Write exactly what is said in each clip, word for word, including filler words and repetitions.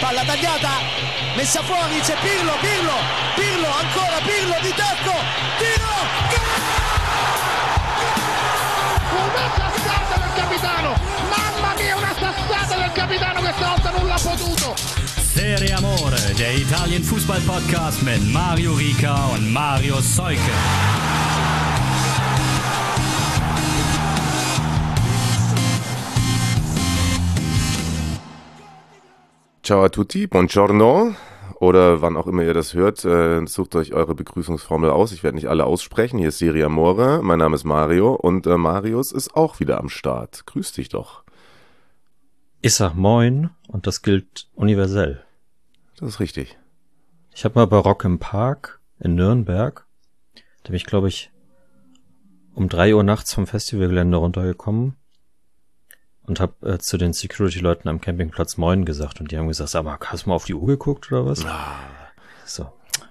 palla tagliata, messa fuori, c'è Pirlo, Pirlo, Pirlo, ancora Pirlo di tacco, tiro, una sassata del capitano, mamma mia, una sassata del capitano, questa volta non l'ha potuto. Serie Amore, der Italien-Fußball-Podcast mit Mario Rica und Mario Seuke. Ciao a tutti, buongiorno oder wann auch immer ihr das hört, äh, sucht euch eure Begrüßungsformel aus. Ich werde nicht alle aussprechen. Hier ist Serie Amore, mein Name ist Mario und äh, Marius ist auch wieder am Start. Grüß dich doch. Ich sag Moin und das gilt universell. Das ist richtig. Ich habe mal bei Rock im Park in Nürnberg, da bin ich glaube ich um drei Uhr nachts vom Festivalgelände runtergekommen und habe äh, zu den Security-Leuten am Campingplatz Moin gesagt und die haben gesagt, aber hast du mal auf die Uhr geguckt oder was? Ah. So,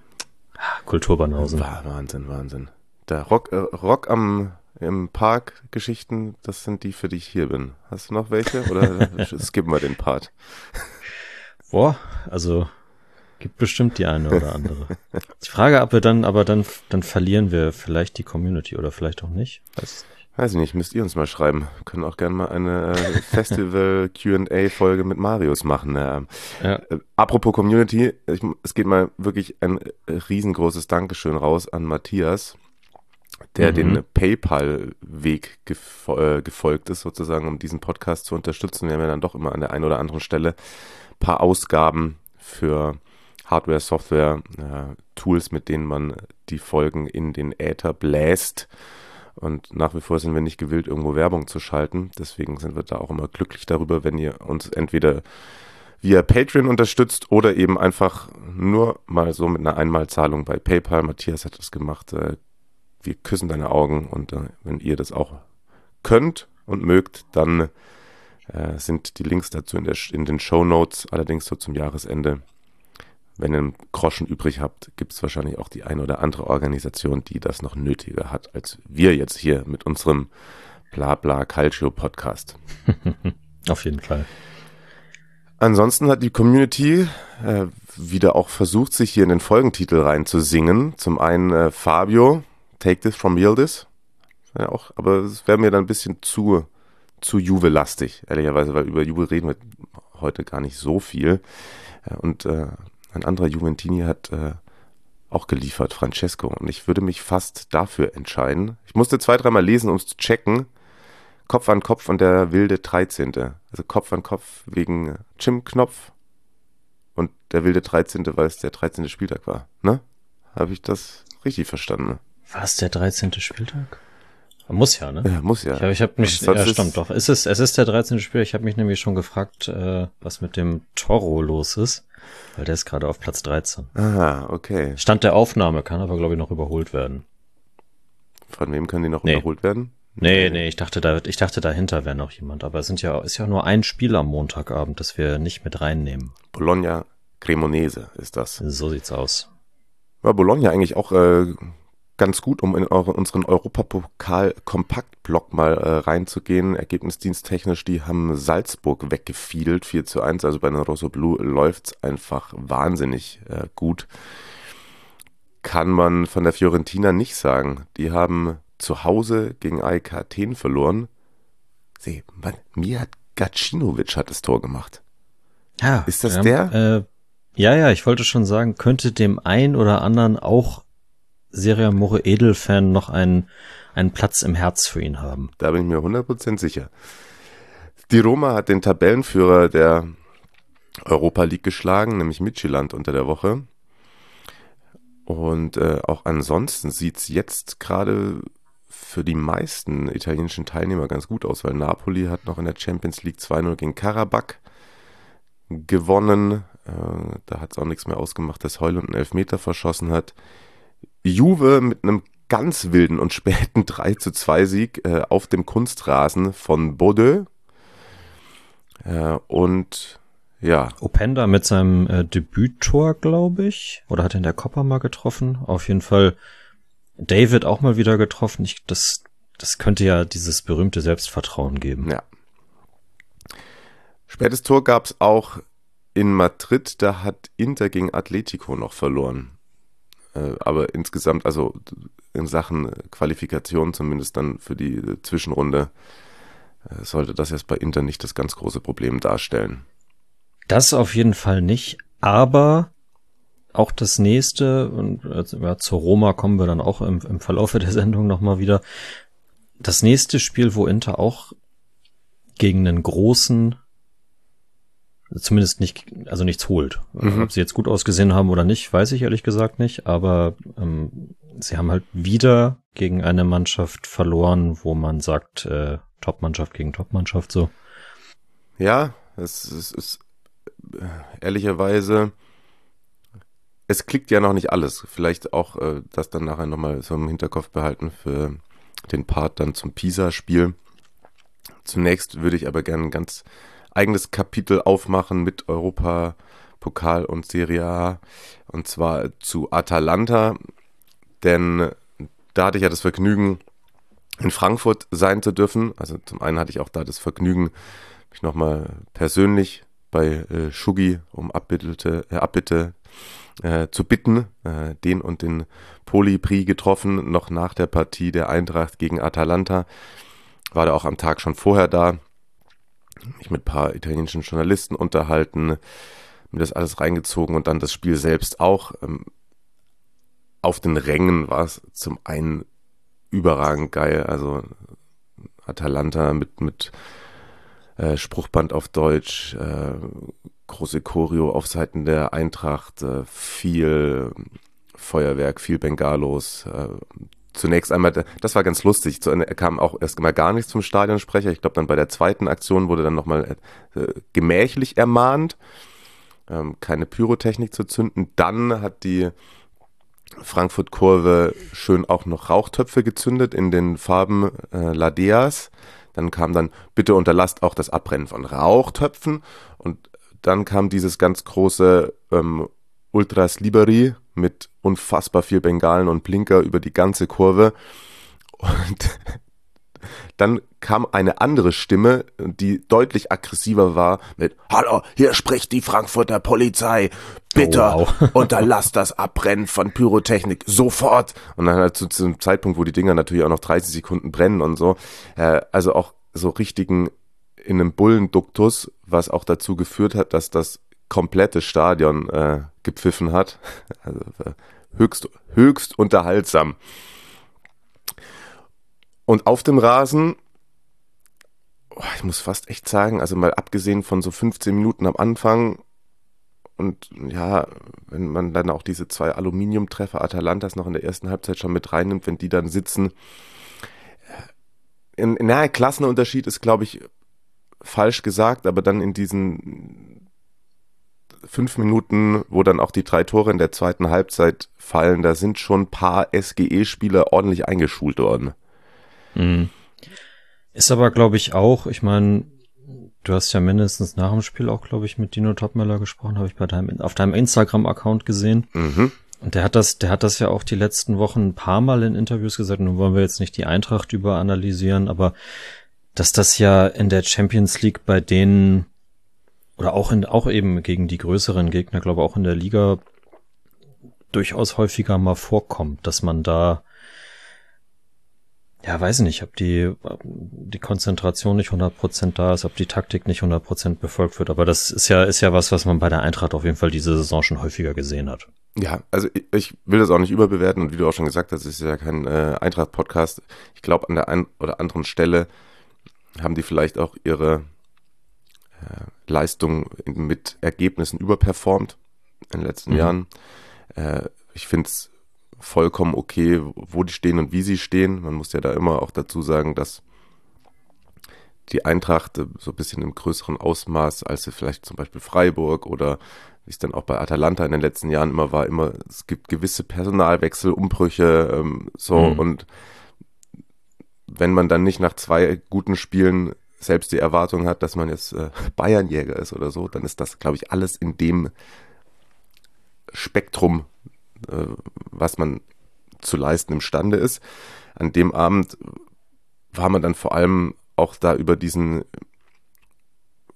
ah, Kulturbanausen. Wahnsinn, Wahnsinn. Der Rock, äh, Rock am im Park Geschichten, das sind die, für die ich hier bin. Hast du noch welche oder skippen wir den Part? Boah, also gibt bestimmt die eine oder andere. Ich frage, ob wir dann, aber dann, dann verlieren wir vielleicht die Community oder vielleicht auch nicht. Weiß nicht. Weiß ich nicht, müsst ihr uns mal schreiben. Wir können auch gerne mal eine äh, Festival-Q and A-Folge mit Marius machen. Äh, Ja. äh, apropos Community, ich, es geht mal wirklich ein äh, riesengroßes Dankeschön raus an Matthias, der Mhm. den PayPal-Weg gefo- äh, gefolgt ist, sozusagen, um diesen Podcast zu unterstützen. Wir haben ja dann doch immer an der einen oder anderen Stelle ein paar Ausgaben für Hardware, Software, äh, Tools, mit denen man die Folgen in den Äther bläst. Und nach wie vor sind wir nicht gewillt, irgendwo Werbung zu schalten. Deswegen sind wir da auch immer glücklich darüber, wenn ihr uns entweder via Patreon unterstützt oder eben einfach nur mal so mit einer Einmalzahlung bei PayPal. Matthias hat das gemacht. Äh, wir küssen deine Augen und äh, wenn ihr das auch könnt und mögt, dann äh, sind die Links dazu in, der, in den Shownotes. Allerdings so zum Jahresende. Wenn ihr einen Groschen übrig habt, gibt es wahrscheinlich auch die eine oder andere Organisation, die das noch nötiger hat, als wir jetzt hier mit unserem Blabla Calcio Podcast. Auf jeden Fall. Ansonsten hat die Community äh, wieder auch versucht, sich hier in den Folgentitel reinzusingen. Zum einen äh, Fabio, Take This from Yildiz. Ja, auch, aber es wäre mir dann ein bisschen zu, zu Juve-lastig, ehrlicherweise, weil über Juve reden wir heute gar nicht so viel. Ja, und äh, ein anderer Juventini hat äh, auch geliefert, Francesco. Und ich würde mich fast dafür entscheiden. Ich musste zwei, dreimal lesen, um es zu checken. Kopf an Kopf und der wilde dreizehnte. Also Kopf an Kopf wegen Jim-Knopf und der wilde dreizehnte, weil es der dreizehnte Spieltag war. Ne? Habe ich das richtig verstanden? War es der dreizehnte Spieltag? Muss ja, ne? Ja, muss ja. Ich habe ich hab mich, Sonst ja ist- stimmt doch. Es ist, es ist der dreizehnte Spiel. Ich habe mich nämlich schon gefragt, äh, was mit dem Toro los ist, weil der ist gerade auf Platz dreizehn. Aha, okay. Stand der Aufnahme, kann aber glaube ich noch überholt werden. Von wem können die noch Nee. überholt werden? Nee, nee, ich dachte da, ich dachte dahinter wäre noch jemand, aber es sind ja, ist ja nur ein Spiel am Montagabend, das wir nicht mit reinnehmen. Bologna Cremonese ist das. So sieht's aus. War Bologna eigentlich auch äh, ganz gut, um in eure, unseren Europapokal-Kompaktblock mal äh, reinzugehen. Ergebnisdiensttechnisch, die haben Salzburg weggefiedelt, vier zu eins. Also bei den Rossoblu läuft's einfach wahnsinnig äh, gut. Kann man von der Fiorentina nicht sagen. Die haben zu Hause gegen A E K Athen verloren. Seh, man, Mijat Gacinovic hat das Tor gemacht. Ja. Ist das ja, der? Äh, ja, ja, ich wollte schon sagen, könnte dem ein oder anderen auch Serie Amore Edelfan noch einen, einen Platz im Herz für ihn haben. Da bin ich mir hundert Prozent sicher. Die Roma hat den Tabellenführer der Europa League geschlagen, nämlich Midtjylland unter der Woche. Und äh, auch ansonsten sieht's jetzt gerade für die meisten italienischen Teilnehmer ganz gut aus, weil Napoli hat noch in der Champions League zwei null gegen Karabakh gewonnen. Äh, da hat's auch nichts mehr ausgemacht, dass Højlund einen Elfmeter verschossen hat. Juve mit einem ganz wilden und späten drei zu zwei Sieg äh, auf dem Kunstrasen von Bordeaux. Äh, und ja, Openda mit seinem äh, Debüttor, glaube ich, oder hat er in der Copa mal getroffen? Auf jeden Fall David auch mal wieder getroffen. Ich, das, das könnte ja dieses berühmte Selbstvertrauen geben. ja. Spätes Tor gab's auch in Madrid, da hat Inter gegen Atletico noch verloren. Äh, aber insgesamt, also in Sachen Qualifikation zumindest dann für die Zwischenrunde, äh, sollte das jetzt bei Inter nicht das ganz große Problem darstellen. Das auf jeden Fall nicht, aber auch das nächste, und ja, zur Roma kommen wir dann auch im, im Verlaufe der Sendung nochmal wieder, das nächste Spiel, wo Inter auch gegen einen großen, zumindest nicht, also nichts holt. Mhm. Ob sie jetzt gut ausgesehen haben oder nicht, weiß ich ehrlich gesagt nicht, aber ähm, sie haben halt wieder gegen eine Mannschaft verloren, wo man sagt, äh, Top-Mannschaft gegen Top-Mannschaft so. Ja, es, es ist ehrlicherweise, es klickt ja noch nicht alles. Vielleicht auch äh, das dann nachher nochmal so im Hinterkopf behalten für den Part dann zum Pisa-Spiel. Zunächst würde ich aber gerne ein ganz eigenes Kapitel aufmachen mit Europa, Pokal und Serie A, und zwar zu Atalanta, denn da hatte ich ja das Vergnügen, in Frankfurt sein zu dürfen. Also zum einen hatte ich auch da das Vergnügen, mich nochmal persönlich bei äh, Schugi um Abbitte, äh, Abbitte äh, zu bitten, äh, den und den Poli-Prix getroffen, noch nach der Partie der Eintracht gegen Atalanta. War da auch am Tag schon vorher da, mich mit ein paar italienischen Journalisten unterhalten, mir das alles reingezogen und dann das Spiel selbst auch. Ähm, auf den Rängen war es zum einen überragend geil, also Atalanta mit, mit äh, Spruchband auf Deutsch, äh, große Choreo auf Seiten der Eintracht, äh, viel Feuerwerk, viel Bengalos. Äh, zunächst einmal, das war ganz lustig, zu, kam auch erst mal gar nichts vom Stadionsprecher. Ich glaube, dann bei der zweiten Aktion wurde dann nochmal äh, gemächlich ermahnt, ähm, keine Pyrotechnik zu zünden. Dann hat die Frankfurt-Kurve schön auch noch Rauchtöpfe gezündet in den Farben äh, Ladeas. Dann kam dann, bitte unterlasst auch das Abbrennen von Rauchtöpfen. Und dann kam dieses ganz große ähm, Ultras Liberi mit unfassbar viel Bengalen und Blinker über die ganze Kurve. Und dann kam eine andere Stimme, die deutlich aggressiver war, mit Hallo, hier spricht die Frankfurter Polizei. Bitte Oh, wow. unterlasst das Abbrennen von Pyrotechnik sofort. Und dann halt zu, zu einem Zeitpunkt, wo die Dinger natürlich auch noch dreißig Sekunden brennen und so. Äh, also auch so richtigen in einem Bullenduktus, was auch dazu geführt hat, dass das komplette Stadion äh, gepfiffen hat. Also äh, höchst, höchst unterhaltsam. Und auf dem Rasen, oh, ich muss fast echt sagen, also mal abgesehen von so fünfzehn Minuten am Anfang und ja, wenn man dann auch diese zwei Aluminiumtreffer Atalantas noch in der ersten Halbzeit schon mit reinnimmt, wenn die dann sitzen. In, in naja, Klassenunterschied ist, glaube ich, falsch gesagt, aber dann in diesen fünf Minuten, wo dann auch die drei Tore in der zweiten Halbzeit fallen, da sind schon ein paar S G E-Spieler ordentlich eingeschult worden. Mhm. Ist aber, glaube ich, auch, ich meine, du hast ja mindestens nach dem Spiel auch, glaube ich, mit Dino Topmöller gesprochen, habe ich bei deinem, auf deinem Instagram-Account gesehen. Mhm. Und der hat das, der hat das ja auch die letzten Wochen ein paar Mal in Interviews gesagt, nun wollen wir jetzt nicht die Eintracht überanalysieren, aber dass das ja in der Champions League bei denen oder auch in, auch eben gegen die größeren Gegner, glaube ich, auch in der Liga durchaus häufiger mal vorkommt, dass man da, ja, weiß nicht, ob die, die Konzentration nicht hundert Prozent da ist, ob die Taktik nicht hundert Prozent befolgt wird, aber das ist ja, ist ja was, was man bei der Eintracht auf jeden Fall diese Saison schon häufiger gesehen hat. Ja, also ich, ich will das auch nicht überbewerten und wie du auch schon gesagt hast, es ist ja kein äh, Eintracht-Podcast. Ich glaube, an der einen oder anderen Stelle haben die vielleicht auch ihre äh, Leistung mit Ergebnissen überperformt in den letzten Mhm. Jahren. Äh, ich finde es vollkommen okay, wo die stehen und wie sie stehen. Man muss ja da immer auch dazu sagen, dass die Eintracht so ein bisschen im größeren Ausmaß, als sie vielleicht zum Beispiel Freiburg oder wie es dann auch bei Atalanta in den letzten Jahren immer war, immer, es gibt gewisse Personalwechsel, Umbrüche, ähm, so Mhm. und wenn man dann nicht nach zwei guten Spielen selbst die Erwartung hat, dass man jetzt äh, Bayernjäger ist oder so, dann ist das, glaube ich, alles in dem Spektrum, äh, was man zu leisten imstande ist. An dem Abend war man dann vor allem auch da über diesen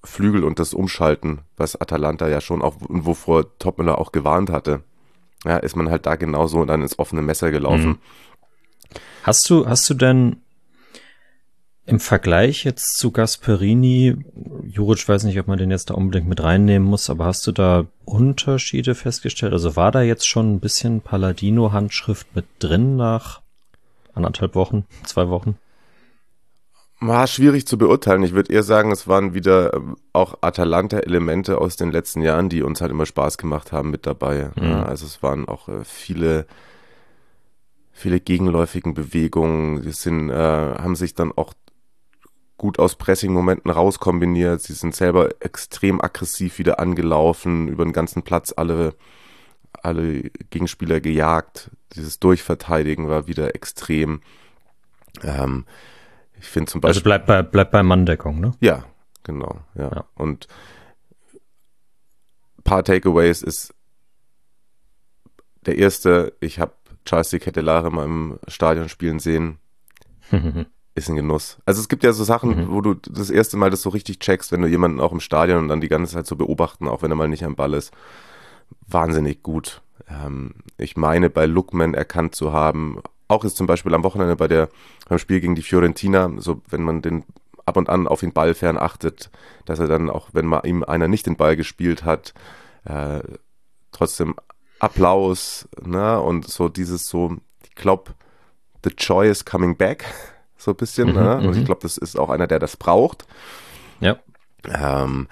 Flügel und das Umschalten, was Atalanta ja schon auch, wovor Topmüller auch gewarnt hatte, ja, ist man halt da genauso dann ins offene Messer gelaufen. Mhm. Hast du, hast du denn im Vergleich jetzt zu Gasperini, Juric, weiß nicht, ob man den jetzt da unbedingt mit reinnehmen muss, aber hast du da Unterschiede festgestellt? Also war da jetzt schon ein bisschen Palladino-Handschrift mit drin nach anderthalb Wochen, zwei Wochen? War schwierig zu beurteilen. Ich würde eher sagen, es waren wieder auch Atalanta-Elemente aus den letzten Jahren, die uns halt immer Spaß gemacht haben mit dabei. Mhm. Ja, also es waren auch äh, viele, viele gegenläufigen Bewegungen. Die sind, äh, haben sich dann auch gut aus Pressing-Momenten rauskombiniert. Sie sind selber extrem aggressiv wieder angelaufen, über den ganzen Platz alle, alle Gegenspieler gejagt. Dieses Durchverteidigen war wieder extrem. Ähm, Ich finde zum Beispiel. Also bleibt bei, bleibt bei Manndeckung, ne? Ja, genau, ja. ja. Und ein paar Takeaways ist der erste, ich habe Charles de Ketelaere mal im Stadion spielen sehen, ist ein Genuss. Also es gibt ja so Sachen, mhm. wo du das erste Mal das so richtig checkst, wenn du jemanden auch im Stadion und dann die ganze Zeit so beobachten, auch wenn er mal nicht am Ball ist. Wahnsinnig gut. Ähm, ich meine, bei Lookman erkannt zu haben, auch ist zum Beispiel am Wochenende bei der, beim Spiel gegen die Fiorentina, so wenn man den ab und an auf den Ball fern achtet, dass er dann auch, wenn mal ihm einer nicht den Ball gespielt hat, äh, trotzdem Applaus, ne, und so dieses so, ich glaube, the joy is coming back, so ein bisschen, mhm, ne, und ich glaube, das ist auch einer, der das braucht. Ja. Ähm,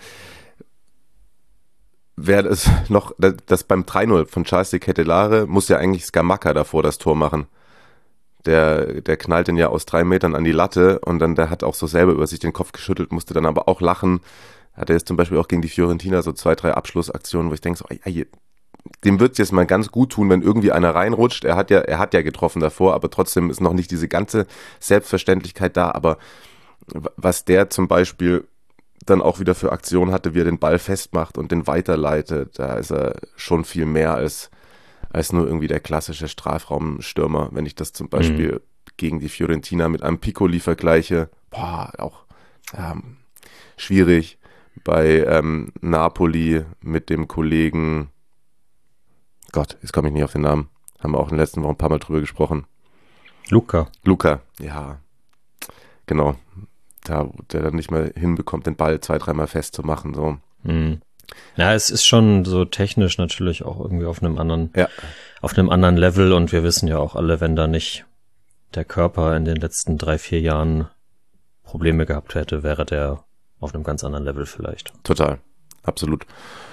Wäre es noch, das beim drei null von Charles de Ketelaere muss ja eigentlich Scamacca davor das Tor machen. Der, der knallt den ja aus drei Metern an die Latte und dann der hat auch so selber über sich den Kopf geschüttelt, musste dann aber auch lachen. Hat er jetzt zum Beispiel auch gegen die Fiorentina so zwei, drei Abschlussaktionen, wo ich denke so, ey, ey, dem wird es jetzt mal ganz gut tun, wenn irgendwie einer reinrutscht. Er hat ja, er hat ja getroffen davor, aber trotzdem ist noch nicht diese ganze Selbstverständlichkeit da. Aber was der zum Beispiel dann auch wieder für Aktionen hatte, wie er den Ball festmacht und den weiterleitet, da ist er schon viel mehr als als nur irgendwie der klassische Strafraumstürmer. Wenn ich das zum Beispiel mhm. gegen die Fiorentina mit einem Piccoli vergleiche, boah, auch ähm, schwierig. Bei ähm, Napoli mit dem Kollegen, Gott, jetzt komme ich nicht auf den Namen, haben wir auch in den letzten Wochen ein paar Mal drüber gesprochen. Luca. Luca, ja, genau. Da, der dann nicht mehr hinbekommt, den Ball zwei, dreimal festzumachen, so. Mhm. Ja, es ist schon so technisch natürlich auch irgendwie auf einem anderen, ja. auf einem anderen Level und wir wissen ja auch alle, wenn da nicht der Körper in den letzten drei, vier Jahren Probleme gehabt hätte, wäre der auf einem ganz anderen Level vielleicht. Total, absolut.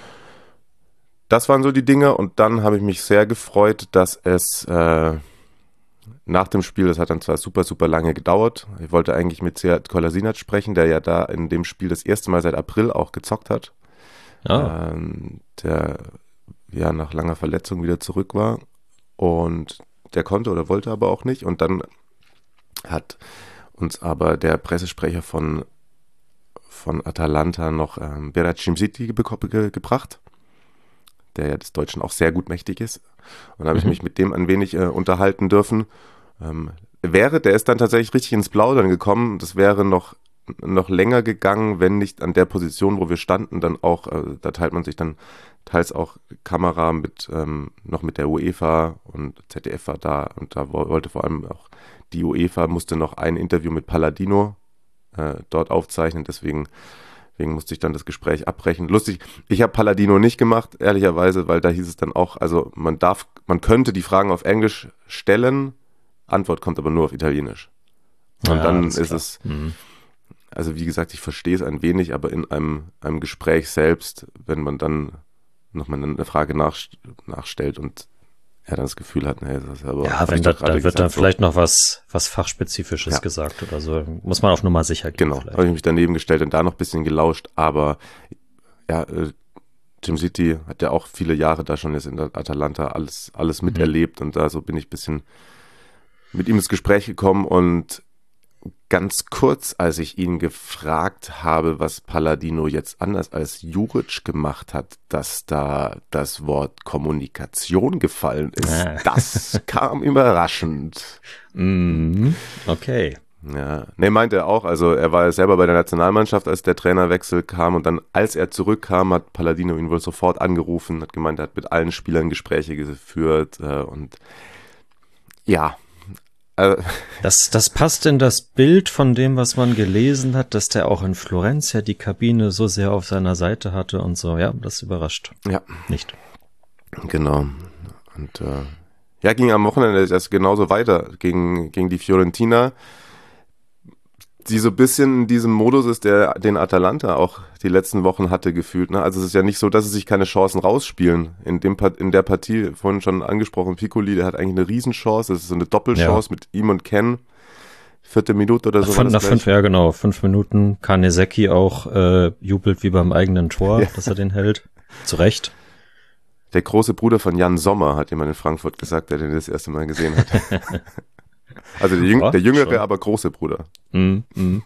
Das waren so die Dinge und dann habe ich mich sehr gefreut, dass es äh, nach dem Spiel, das hat dann zwar super, super lange gedauert, ich wollte eigentlich mit Sead Kolasinac sprechen, der ja da in dem Spiel das erste Mal seit April auch gezockt hat. Ah. Ähm, der ja nach langer Verletzung wieder zurück war und der konnte oder wollte aber auch nicht und dann hat uns aber der Pressesprecher von von Atalanta noch ähm, Berat Cimsiti ge- ge- gebracht, der ja des Deutschen auch sehr gut mächtig ist und da habe ich mich mit dem ein wenig äh, unterhalten dürfen. Ähm, wäre, der ist dann tatsächlich richtig ins Plaudern gekommen, das wäre noch noch länger gegangen, wenn nicht an der Position, wo wir standen, dann auch, äh, da teilt man sich dann teils auch Kamera mit, ähm, noch mit der UEFA und Z D F war da und da wollte vor allem auch die UEFA, musste noch ein Interview mit Palladino äh, dort aufzeichnen, deswegen, deswegen musste ich dann das Gespräch abbrechen. Lustig, ich habe Palladino nicht gemacht, ehrlicherweise, weil da hieß es dann auch, also man darf, man könnte die Fragen auf Englisch stellen, Antwort kommt aber nur auf Italienisch. Und ja, dann ist klar. es Mhm. Also wie gesagt, ich verstehe es ein wenig, aber in einem, einem Gespräch selbst, wenn man dann nochmal eine Frage nach, nachstellt und er dann das Gefühl hat, nee, das ist aber... Ja, wenn da, da wird gesagt, dann so. vielleicht noch was, was Fachspezifisches Ja. gesagt oder so. Muss man auf Nummer sicher gehen. Genau, vielleicht. habe ich mich daneben gestellt und da noch ein bisschen gelauscht, aber ja, äh, Cimsiti hat ja auch viele Jahre da schon jetzt in der Atalanta alles, alles miterlebt und da so bin ich ein bisschen mit ihm ins Gespräch gekommen und ganz kurz, als ich ihn gefragt habe, was Palladino jetzt anders als Juric gemacht hat, dass da das Wort Kommunikation gefallen ist, Ah. das kam überraschend. Mhm. Okay. Ja, ne, meinte er auch, also er war ja selber bei der Nationalmannschaft, als der Trainerwechsel kam und dann, als er zurückkam, hat Palladino ihn wohl sofort angerufen, hat gemeint, er hat mit allen Spielern Gespräche geführt äh, und ja. Äh, das, das passt in das Bild von dem, was man gelesen hat, dass der auch in Florenz ja die Kabine so sehr auf seiner Seite hatte und so, ja, das überrascht. Ja. Nicht. Genau. Und äh, ja, ging am Wochenende das genauso weiter gegen, gegen die Fiorentina, die so ein bisschen in diesem Modus ist, der den Atalanta auch die letzten Wochen hatte gefühlt. Ne? Also es ist ja nicht so, dass sie sich keine Chancen rausspielen. In, dem, in der Partie, vorhin schon angesprochen, Piccoli, der hat eigentlich eine Riesenchance. Das ist so eine Doppelchance ja. mit ihm und Ken. Vierte Minute oder so. Von, nach fünf, ja genau, fünf Minuten. Kanesecki auch äh, jubelt wie beim eigenen Tor, ja. dass er den hält. Zu Recht. Der große Bruder von Jan Sommer, hat jemand in Frankfurt gesagt, der den das erste Mal gesehen hat. Also der, Jüng- oh, der jüngere, schon. aber große Bruder. Mm, mm.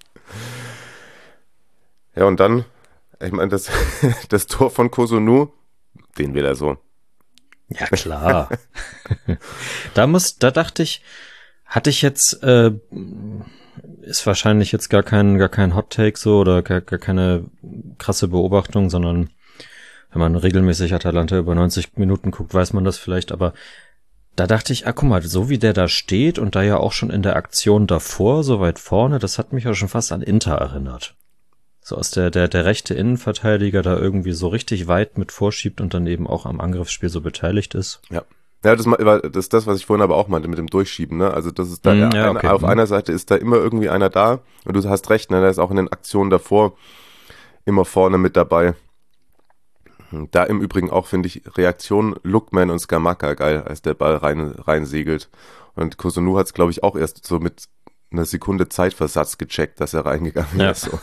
Ja, und dann, ich meine, das, das Tor von Cotonou, den will er so. Ja, klar. da muss, da dachte ich, hatte ich jetzt, äh, ist wahrscheinlich jetzt gar kein, gar kein Hot Take so oder gar, gar keine krasse Beobachtung, sondern wenn man regelmäßig Atalanta über neunzig Minuten guckt, weiß man das vielleicht, aber da dachte ich, ah, guck mal, so wie der da steht und da ja auch schon in der Aktion davor, so weit vorne, das hat mich ja schon fast an Inter erinnert. So aus der, der, der rechte Innenverteidiger da irgendwie so richtig weit mit vorschiebt und dann eben auch am Angriffsspiel so beteiligt ist. Ja. Ja, das, das ist das, was ich vorhin aber auch meinte mit dem Durchschieben, ne? Also das ist da, mm, ja, eine, okay. auf einer Seite ist da immer irgendwie einer da und du hast recht, ne? Der ist auch in den Aktionen davor immer vorne mit dabei. Da im Übrigen auch, finde ich, Reaktion Lookman und Scamacca geil, als der Ball rein, rein segelt. Und Cotonou hat es, glaube ich, auch erst so mit einer Sekunde Zeitversatz gecheckt, dass er reingegangen ja. ist. So.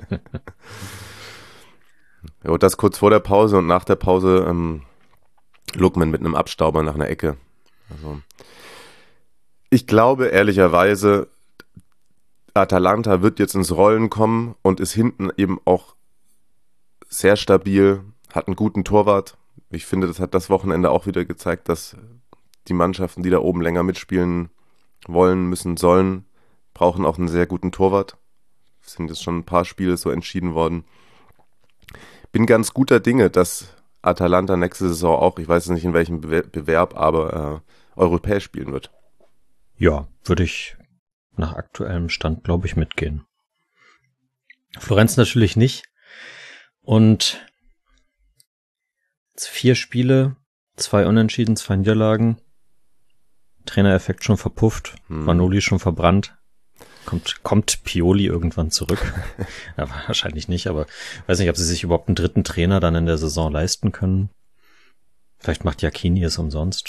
Ja, und das kurz vor der Pause und nach der Pause ähm, Lookman mit einem Abstauber nach einer Ecke. Also, ich glaube ehrlicherweise, Atalanta wird jetzt ins Rollen kommen und ist hinten eben auch sehr stabil, hat einen guten Torwart. Ich finde, das hat das Wochenende auch wieder gezeigt, dass die Mannschaften, die da oben länger mitspielen wollen, müssen, sollen, brauchen auch einen sehr guten Torwart. Es sind jetzt schon ein paar Spiele so entschieden worden. Bin ganz guter Dinge, dass Atalanta nächste Saison auch, ich weiß nicht in welchem Bewerb, aber äh, europäisch spielen wird. Ja, würde ich nach aktuellem Stand, glaube ich, mitgehen. Florenz natürlich nicht. Und vier Spiele, zwei Unentschieden, zwei Niederlagen. Trainereffekt schon verpufft, hm. Vanoli schon verbrannt. Kommt, kommt Pioli irgendwann zurück? Ja, wahrscheinlich nicht, aber weiß nicht, ob sie sich überhaupt einen dritten Trainer dann in der Saison leisten können. Vielleicht macht Iachini es umsonst.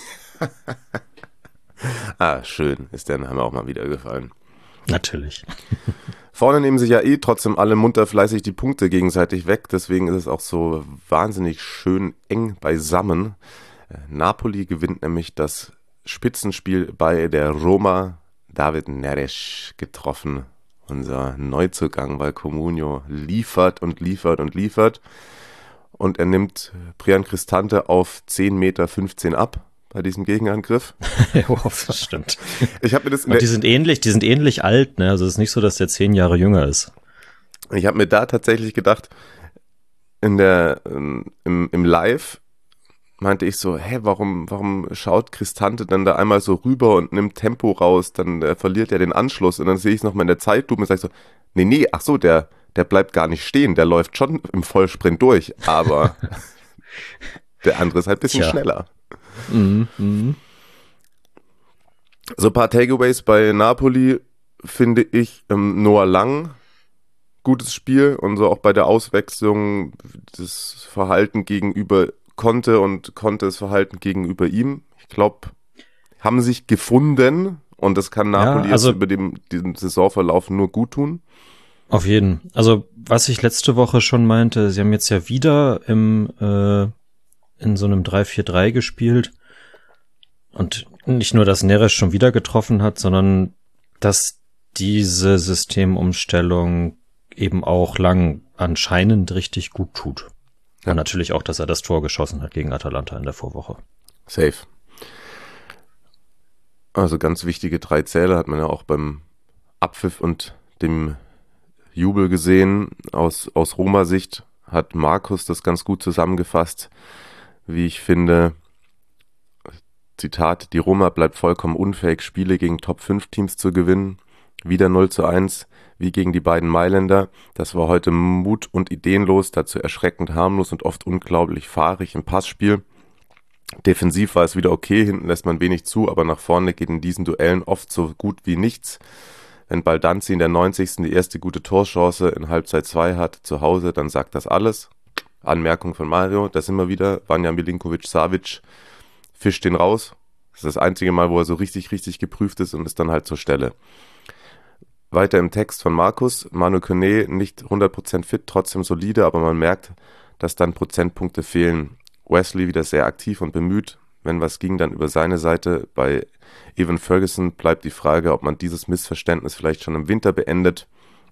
Ah, schön. Ist der Name auch mal wieder gefallen. Natürlich. Vorne nehmen sich ja eh trotzdem alle munter fleißig die Punkte gegenseitig weg. Deswegen ist es auch so wahnsinnig schön eng beisammen. Napoli gewinnt nämlich das Spitzenspiel bei der Roma. David Neres getroffen. Unser Neuzugang bei Comunio liefert und liefert und liefert. Und er nimmt Brian Cristante auf zehn Meter fünfzehn ab bei diesem Gegenangriff. Oh, das stimmt. Ich hab mir das und die sind ähnlich, die sind ähnlich alt, ne? Also es ist nicht so, dass der zehn Jahre jünger ist. Ich habe mir da tatsächlich gedacht, in der im, im Live meinte ich so, hä, warum, warum schaut Cristante dann da einmal so rüber und nimmt Tempo raus, dann äh, verliert er den Anschluss und dann sehe ich es nochmal in der Zeitlupe und sage so, nee, nee, ach so, der, der bleibt gar nicht stehen, der läuft schon im Vollsprint durch, aber der andere ist halt ein bisschen Tja. schneller. Mhm, mhm. So ein paar Takeaways bei Napoli finde ich, ähm, Noah Lang, gutes Spiel und so auch bei der Auswechslung das Verhalten gegenüber Conte und Contes Verhalten gegenüber ihm. Ich glaube, haben sich gefunden und das kann Napoli ja, also, jetzt über dem, diesen Saisonverlauf nur gut tun. Auf jeden. Also was ich letzte Woche schon meinte, sie haben jetzt ja wieder im äh, in so einem drei vier drei gespielt und nicht nur, dass Neres schon wieder getroffen hat, sondern dass diese Systemumstellung eben auch Lang anscheinend richtig gut tut. Ja. Und natürlich auch, dass er das Tor geschossen hat gegen Atalanta in der Vorwoche. Safe. Also ganz wichtige drei Zähler hat man ja auch beim Abpfiff und dem Jubel gesehen. Aus, aus Roma-Sicht hat Markus das ganz gut zusammengefasst, wie ich finde. Zitat: Die Roma bleibt vollkommen unfähig, Spiele gegen Top fünf Teams zu gewinnen. Wieder null zu eins, wie gegen die beiden Mailänder. Das war heute mut- und ideenlos, dazu erschreckend harmlos und oft unglaublich fahrig im Passspiel. Defensiv war es wieder okay, hinten lässt man wenig zu, aber nach vorne geht in diesen Duellen oft so gut wie nichts. Wenn Baldanzi in der neunzigsten die erste gute Torchance in Halbzeit zwei hat, zu Hause, dann sagt das alles. Anmerkung von Mario, da sind wir wieder. Vanja Milinkovic-Savic fischt den raus. Das ist das einzige Mal, wo er so richtig, richtig geprüft ist und ist dann halt zur Stelle. Weiter im Text von Markus: Manu Koné nicht hundert Prozent fit, trotzdem solide, aber man merkt, dass dann Prozentpunkte fehlen. Wesley wieder sehr aktiv und bemüht. Wenn was ging, dann über seine Seite. Bei Evan Ferguson bleibt die Frage, ob man dieses Missverständnis vielleicht schon im Winter beendet.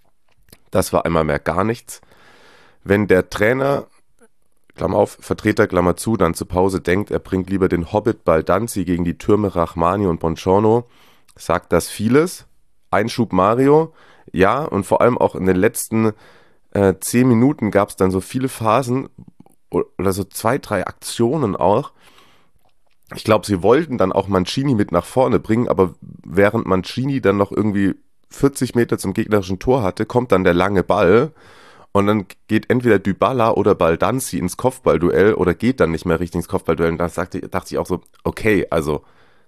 Das war einmal mehr gar nichts. Wenn der Trainer, Klammer auf, Vertreter, Klammer zu, dann zur Pause denkt, er bringt lieber den Hobbit Baldanzi gegen die Türme Rachmani und Bongiorno, sagt das vieles. Einschub Mario, ja, und vor allem auch in den letzten äh, zehn Minuten gab es dann so viele Phasen oder so zwei, drei Aktionen auch. Ich glaube, sie wollten dann auch Mancini mit nach vorne bringen, aber während Mancini dann noch irgendwie vierzig Meter zum gegnerischen Tor hatte, kommt dann der lange Ball und dann geht entweder Dybala oder Baldanzi ins Kopfballduell oder geht dann nicht mehr richtig ins Kopfballduell. Und da sagte, dachte ich auch so, okay, also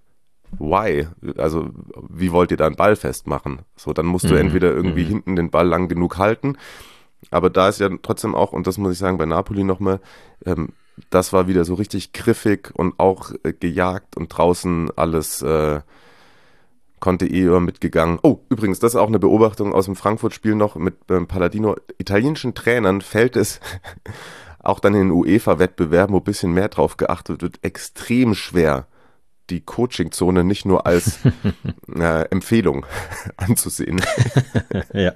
why? Also wie wollt ihr da einen Ball festmachen? So, dann musst du mhm. entweder irgendwie mhm. hinten den Ball lang genug halten. Aber da ist ja trotzdem auch, und das muss ich sagen, bei Napoli nochmal, ähm, das war wieder so richtig griffig und auch äh, gejagt und draußen alles äh, konnte eh über mitgegangen. Oh, übrigens, das ist auch eine Beobachtung aus dem Frankfurt-Spiel noch mit ähm, Palladino. Italienischen Trainern fällt es auch dann in den UEFA-Wettbewerben, wo ein bisschen mehr drauf geachtet wird, extrem schwer, die Coaching-Zone nicht nur als äh, Empfehlung anzusehen. Ja.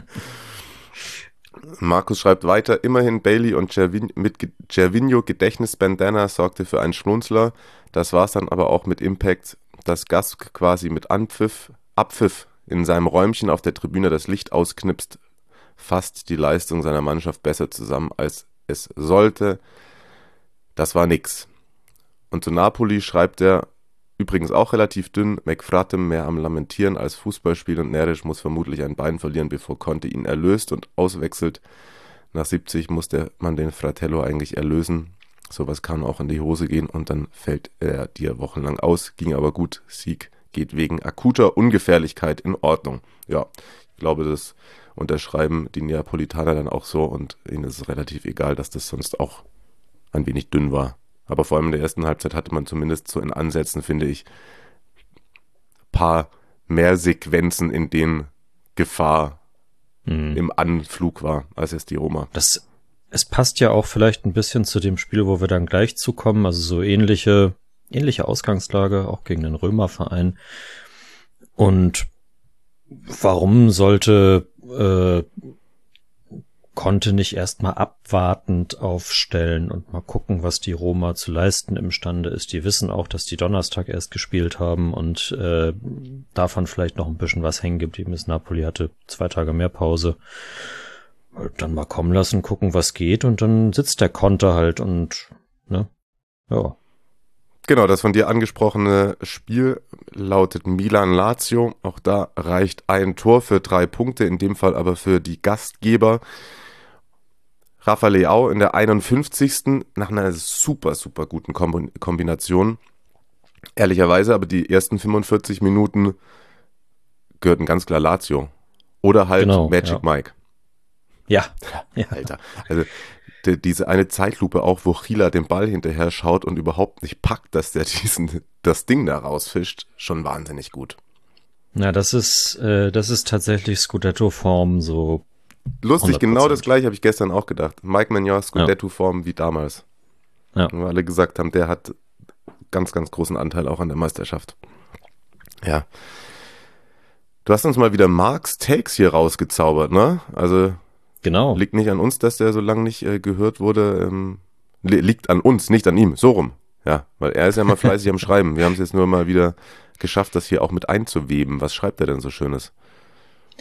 Markus schreibt weiter: Immerhin Bailey und Gervin- mit Ge- Gervinho Gedächtnisbandana sorgte für einen Schlunzler. Das war's dann aber auch mit Impact, dass Gask quasi mit Anpfiff, Abpfiff in seinem Räumchen auf der Tribüne das Licht ausknipst, fasst die Leistung seiner Mannschaft besser zusammen, als es sollte. Das war nix. Und zu Napoli schreibt er, übrigens auch relativ dünn, McFratem mehr am Lamentieren als Fußballspiel und Neric muss vermutlich ein Bein verlieren, bevor Conte ihn erlöst und auswechselt. Nach siebzig musste man den Fratello eigentlich erlösen. Sowas kann auch in die Hose gehen und dann fällt er dir wochenlang aus. Ging aber gut. Sieg geht wegen akuter Ungefährlichkeit in Ordnung. Ja, ich glaube, das unterschreiben die Neapolitaner dann auch so und ihnen ist es relativ egal, dass das sonst auch ein wenig dünn war. Aber vor allem in der ersten Halbzeit hatte man zumindest so in Ansätzen, finde ich, ein paar mehr Sequenzen, in denen Gefahr mhm. im Anflug war, als es die Roma. Das, es passt ja auch vielleicht ein bisschen zu dem Spiel, wo wir dann gleich zukommen, also so ähnliche, ähnliche Ausgangslage, auch gegen den Römerverein. Und warum sollte äh, Conte nicht erstmal abwartend aufstellen und mal gucken, was die Roma zu leisten imstande ist. Die wissen auch, dass die Donnerstag erst gespielt haben und äh, davon vielleicht noch ein bisschen was hängen geblieben ist. Napoli hatte zwei Tage mehr Pause. Dann mal kommen lassen, gucken, was geht und dann sitzt der Conte halt und ne, ja. Genau, das von dir angesprochene Spiel lautet Milan-Lazio. Auch da reicht ein Tor für drei Punkte, in dem Fall aber für die Gastgeber. Rafa Leao in der einundfünfzigsten nach einer super, super guten Kombination. Ehrlicherweise, aber die ersten fünfundvierzig Minuten gehörten ganz klar Lazio. Oder halt genau, Magic ja. Mike. Ja. ja. Alter, also die, diese eine Zeitlupe auch, wo Chila den Ball hinterher schaut und überhaupt nicht packt, dass der diesen das Ding da rausfischt, schon wahnsinnig gut. Na, das ist äh, das ist tatsächlich Scudetto-Form, so lustig, hundert Prozent. Genau das gleiche habe ich gestern auch gedacht. Mike Maignan, Scudetto-Form ja. wie damals. Ja. Wo alle gesagt haben, der hat ganz, ganz großen Anteil auch an der Meisterschaft. Ja. Du hast uns mal wieder Marks Takes hier rausgezaubert, ne? Also genau. Liegt nicht an uns, dass der so lange nicht äh, gehört wurde. Ähm, li- liegt an uns, nicht an ihm. So rum. Ja, weil er ist ja mal fleißig am Schreiben. Wir haben es jetzt nur mal wieder geschafft, das hier auch mit einzuweben. Was schreibt er denn so Schönes?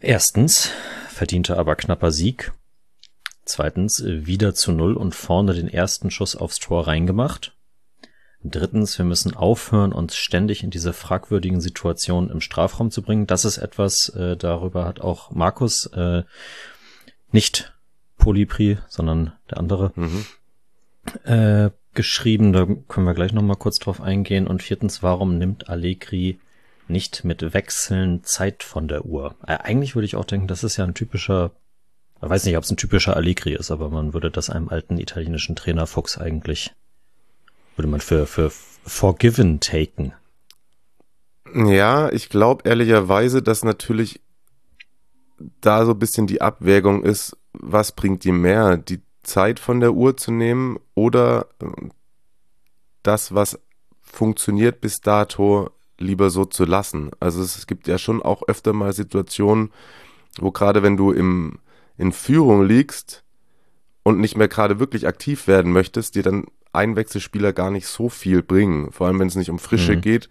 Erstens, verdienter aber knapper Sieg. Zweitens, wieder zu null und vorne den ersten Schuss aufs Tor reingemacht. Drittens, wir müssen aufhören, uns ständig in diese fragwürdigen Situationen im Strafraum zu bringen. Das ist etwas, äh, darüber hat auch Markus, äh, nicht Polypri, sondern der andere, mhm. äh, geschrieben. Da können wir gleich nochmal kurz drauf eingehen. Und viertens, warum nimmt Allegri nicht mit Wechseln Zeit von der Uhr? Äh, eigentlich würde ich auch denken, das ist ja ein typischer, ich weiß nicht, ob es ein typischer Allegri ist, aber man würde das einem alten italienischen Trainer Fuchs eigentlich würde man für, für forgiven taken. Ja, ich glaube ehrlicherweise, dass natürlich da so ein bisschen die Abwägung ist, was bringt dir mehr, die Zeit von der Uhr zu nehmen oder das, was funktioniert bis dato, lieber so zu lassen. Also es gibt ja schon auch öfter mal Situationen, wo gerade wenn du im, in Führung liegst und nicht mehr gerade wirklich aktiv werden möchtest, dir dann Einwechselspieler gar nicht so viel bringen, vor allem wenn es nicht um Frische mhm. geht.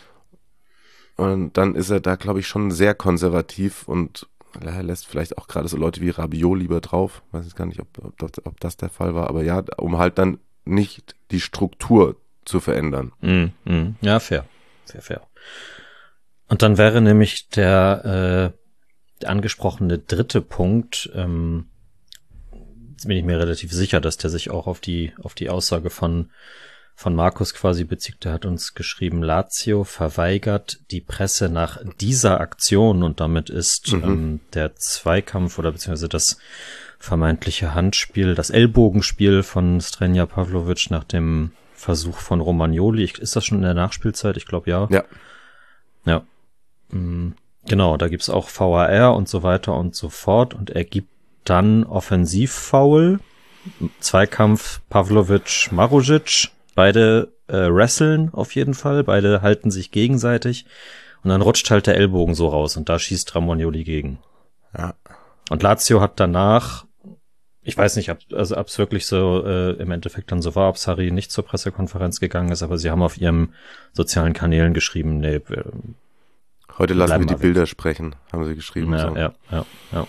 Und dann ist er da, glaube ich, schon sehr konservativ und er lässt vielleicht auch gerade so Leute wie Rabiot lieber drauf. Weiß ich gar nicht, ob, ob, das, ob das der Fall war, aber ja, um halt dann nicht die Struktur zu verändern. Mhm. Mhm. Ja, fair. Fair, fair. Und dann wäre nämlich der, äh, der angesprochene dritte Punkt, ähm, bin ich mir relativ sicher, dass der sich auch auf die auf die Aussage von von Markus quasi bezieht. Der hat uns geschrieben, Lazio verweigert die Presse nach dieser Aktion und damit ist mhm. ähm, der Zweikampf oder beziehungsweise das vermeintliche Handspiel, das Ellbogenspiel von Strenja Pavlovic nach dem Versuch von Romagnoli. Ich, ist das schon in der Nachspielzeit? Ich glaube ja. Ja. Ja. Mhm. Genau, da gibt's auch V A R und so weiter und so fort und er gibt dann Offensivfoul, Zweikampf Pavlovic, Marušić, beide äh, wresteln auf jeden Fall, beide halten sich gegenseitig und dann rutscht halt der Ellbogen so raus und da schießt Romagnoli gegen. Ja. Und Lazio hat danach, ich weiß nicht, ob also ob's wirklich so äh, im Endeffekt dann so war, ob Sarri nicht zur Pressekonferenz gegangen ist, aber sie haben auf ihren sozialen Kanälen geschrieben, nee, wir, heute lassen wir die Bilder sprechen, haben sie geschrieben. Ja, so. ja, ja, ja.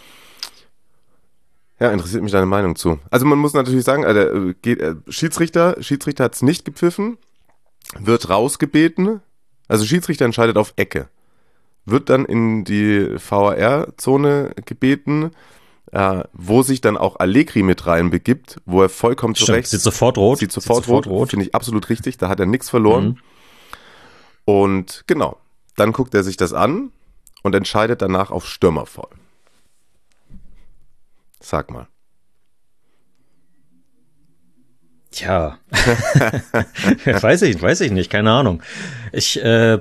Ja, interessiert mich deine Meinung zu. Also man muss natürlich sagen, äh, geht, äh, Schiedsrichter, Schiedsrichter hat es nicht gepfiffen, wird rausgebeten, also Schiedsrichter entscheidet auf Ecke, wird dann in die V A R-Zone gebeten, äh, wo sich dann auch Allegri mit rein begibt, wo er vollkommen Stimmt, zurecht... Sieht sofort rot. Sieht sofort, sieht sofort rot, rot. Finde ich absolut richtig, da hat er nichts verloren. Mhm. Und genau, dann guckt er sich das an und entscheidet danach auf Stürmerfoul. Sag mal. Tja, weiß ich, weiß ich nicht, keine Ahnung. Ich, äh,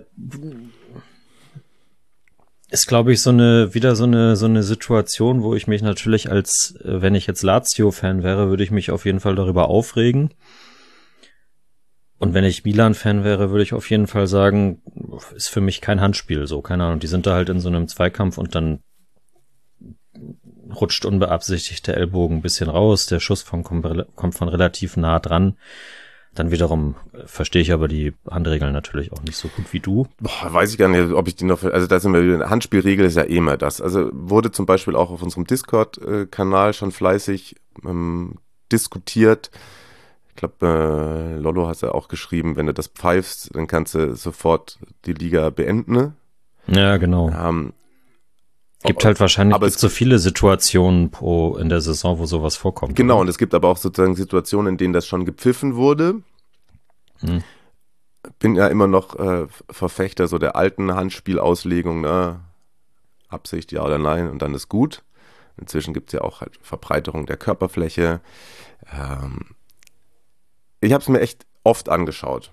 ist, glaube ich, so eine, wieder so eine, so eine Situation, wo ich mich natürlich als, wenn ich jetzt Lazio-Fan wäre, würde ich mich auf jeden Fall darüber aufregen. Und wenn ich Milan-Fan wäre, würde ich auf jeden Fall sagen, ist für mich kein Handspiel, so, keine Ahnung. Die sind da halt in so einem Zweikampf und dann rutscht unbeabsichtigt der Ellbogen ein bisschen raus, der Schuss von, kommt von relativ nah dran. Dann wiederum verstehe ich aber die Handregeln natürlich auch nicht so gut wie du. Boah, weiß ich gar nicht, ob ich die noch, also da sind wir wieder, Handspielregel ist ja eh immer das. Also wurde zum Beispiel auch auf unserem Discord-Kanal schon fleißig ähm, diskutiert. Ich glaube, äh, Lollo hat ja auch geschrieben, wenn du das pfeifst, dann kannst du sofort die Liga beenden. Ja, genau. Ähm, Gibt halt wahrscheinlich aber so viele Situationen pro in der Saison, wo sowas vorkommt. Genau, oder? Und es gibt aber auch sozusagen Situationen, in denen das schon gepfiffen wurde. Hm. Bin ja immer noch äh, Verfechter so der alten Handspielauslegung, ne? Absicht, ja oder nein, und dann ist gut. Inzwischen gibt es ja auch halt Verbreiterung der Körperfläche. Ähm, ich habe es mir echt oft angeschaut.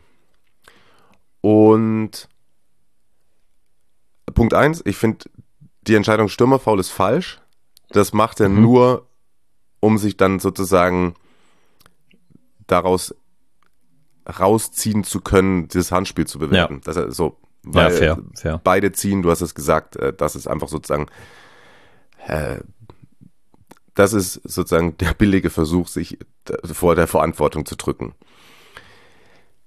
Und Punkt eins, ich finde, die Entscheidung Stürmerfoul ist falsch. Das macht er mhm. nur, um sich dann sozusagen daraus rausziehen zu können, dieses Handspiel zu bewerten. Ja. Das ist so, weil ja, fair, fair. Beide ziehen, du hast es gesagt, das ist einfach sozusagen, äh, das ist sozusagen der billige Versuch, sich vor der Verantwortung zu drücken.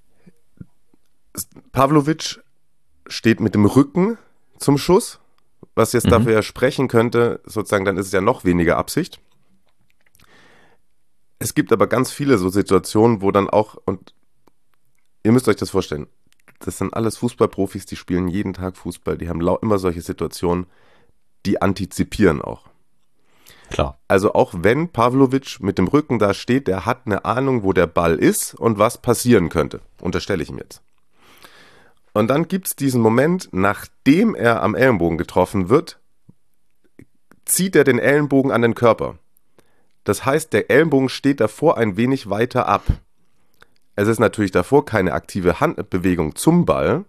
Pavlovic steht mit dem Rücken zum Schuss, was jetzt Mhm. dafür ja sprechen könnte, sozusagen, dann ist es ja noch weniger Absicht. Es gibt aber ganz viele so Situationen, wo dann auch, und ihr müsst euch das vorstellen, das sind alles Fußballprofis, die spielen jeden Tag Fußball, die haben lau- immer solche Situationen, die antizipieren auch. Klar. Also auch wenn Pavlovic mit dem Rücken da steht, der hat eine Ahnung, wo der Ball ist und was passieren könnte. Unterstelle ich ihm jetzt. Und dann gibt es diesen Moment, nachdem er am Ellenbogen getroffen wird, zieht er den Ellenbogen an den Körper. Das heißt, der Ellenbogen steht davor ein wenig weiter ab. Es ist natürlich davor keine aktive Handbewegung zum Ball,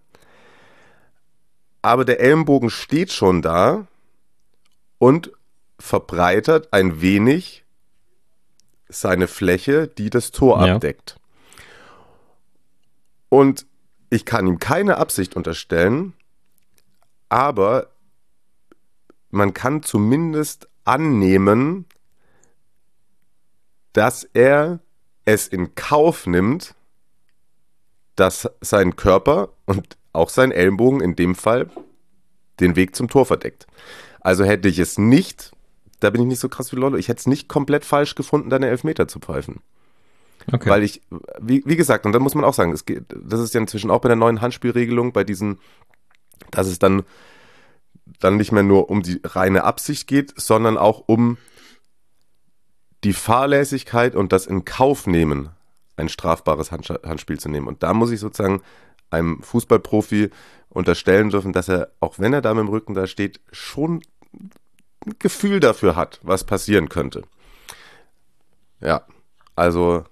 aber der Ellenbogen steht schon da und verbreitert ein wenig seine Fläche, die das Tor Ja. abdeckt. Und ich kann ihm keine Absicht unterstellen, aber man kann zumindest annehmen, dass er es in Kauf nimmt, dass sein Körper und auch sein Ellenbogen in dem Fall den Weg zum Tor verdeckt. Also hätte ich es nicht, da bin ich nicht so krass wie Lollo, ich hätte es nicht komplett falsch gefunden, deine Elfmeter zu pfeifen. Okay. Weil ich, wie, wie gesagt, und dann muss man auch sagen, es geht, das ist ja inzwischen auch bei der neuen Handspielregelung, bei diesen, dass es dann, dann nicht mehr nur um die reine Absicht geht, sondern auch um die Fahrlässigkeit und das in Kauf nehmen, ein strafbares Handsch- Handspiel zu nehmen. Und da muss ich sozusagen einem Fußballprofi unterstellen dürfen, dass er, auch wenn er da mit dem Rücken da steht, schon ein Gefühl dafür hat, was passieren könnte. Ja, also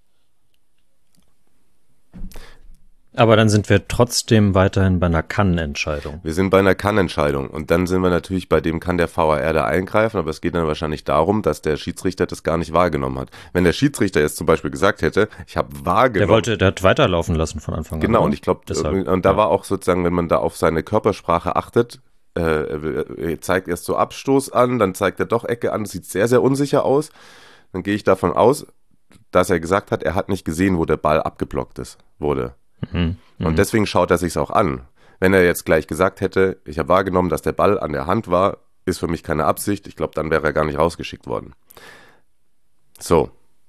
Aber dann sind wir trotzdem weiterhin bei einer Kann-Entscheidung. wir sind bei einer Kann-Entscheidung und dann sind wir natürlich bei dem, kann der V A R da eingreifen, aber es geht dann wahrscheinlich darum, dass der Schiedsrichter das gar nicht wahrgenommen hat. Wenn der Schiedsrichter jetzt zum Beispiel gesagt hätte, ich habe wahrgenommen. Der wollte, der hat weiterlaufen lassen von Anfang an. Genau, oder? und ich glaube, Deshalb, und da ja. war auch sozusagen, wenn man da auf seine Körpersprache achtet, äh, er zeigt erst so Abstoß an, dann zeigt er doch Ecke an, das sieht sehr, sehr unsicher aus. Dann gehe ich davon aus, dass er gesagt hat, er hat nicht gesehen, wo der Ball abgeblockt ist, wurde. Mhm. Und deswegen schaut er sich's auch an. Wenn er jetzt gleich gesagt hätte, ich habe wahrgenommen, dass der Ball an der Hand war, ist für mich keine Absicht, ich glaube, dann wäre er gar nicht rausgeschickt worden. So.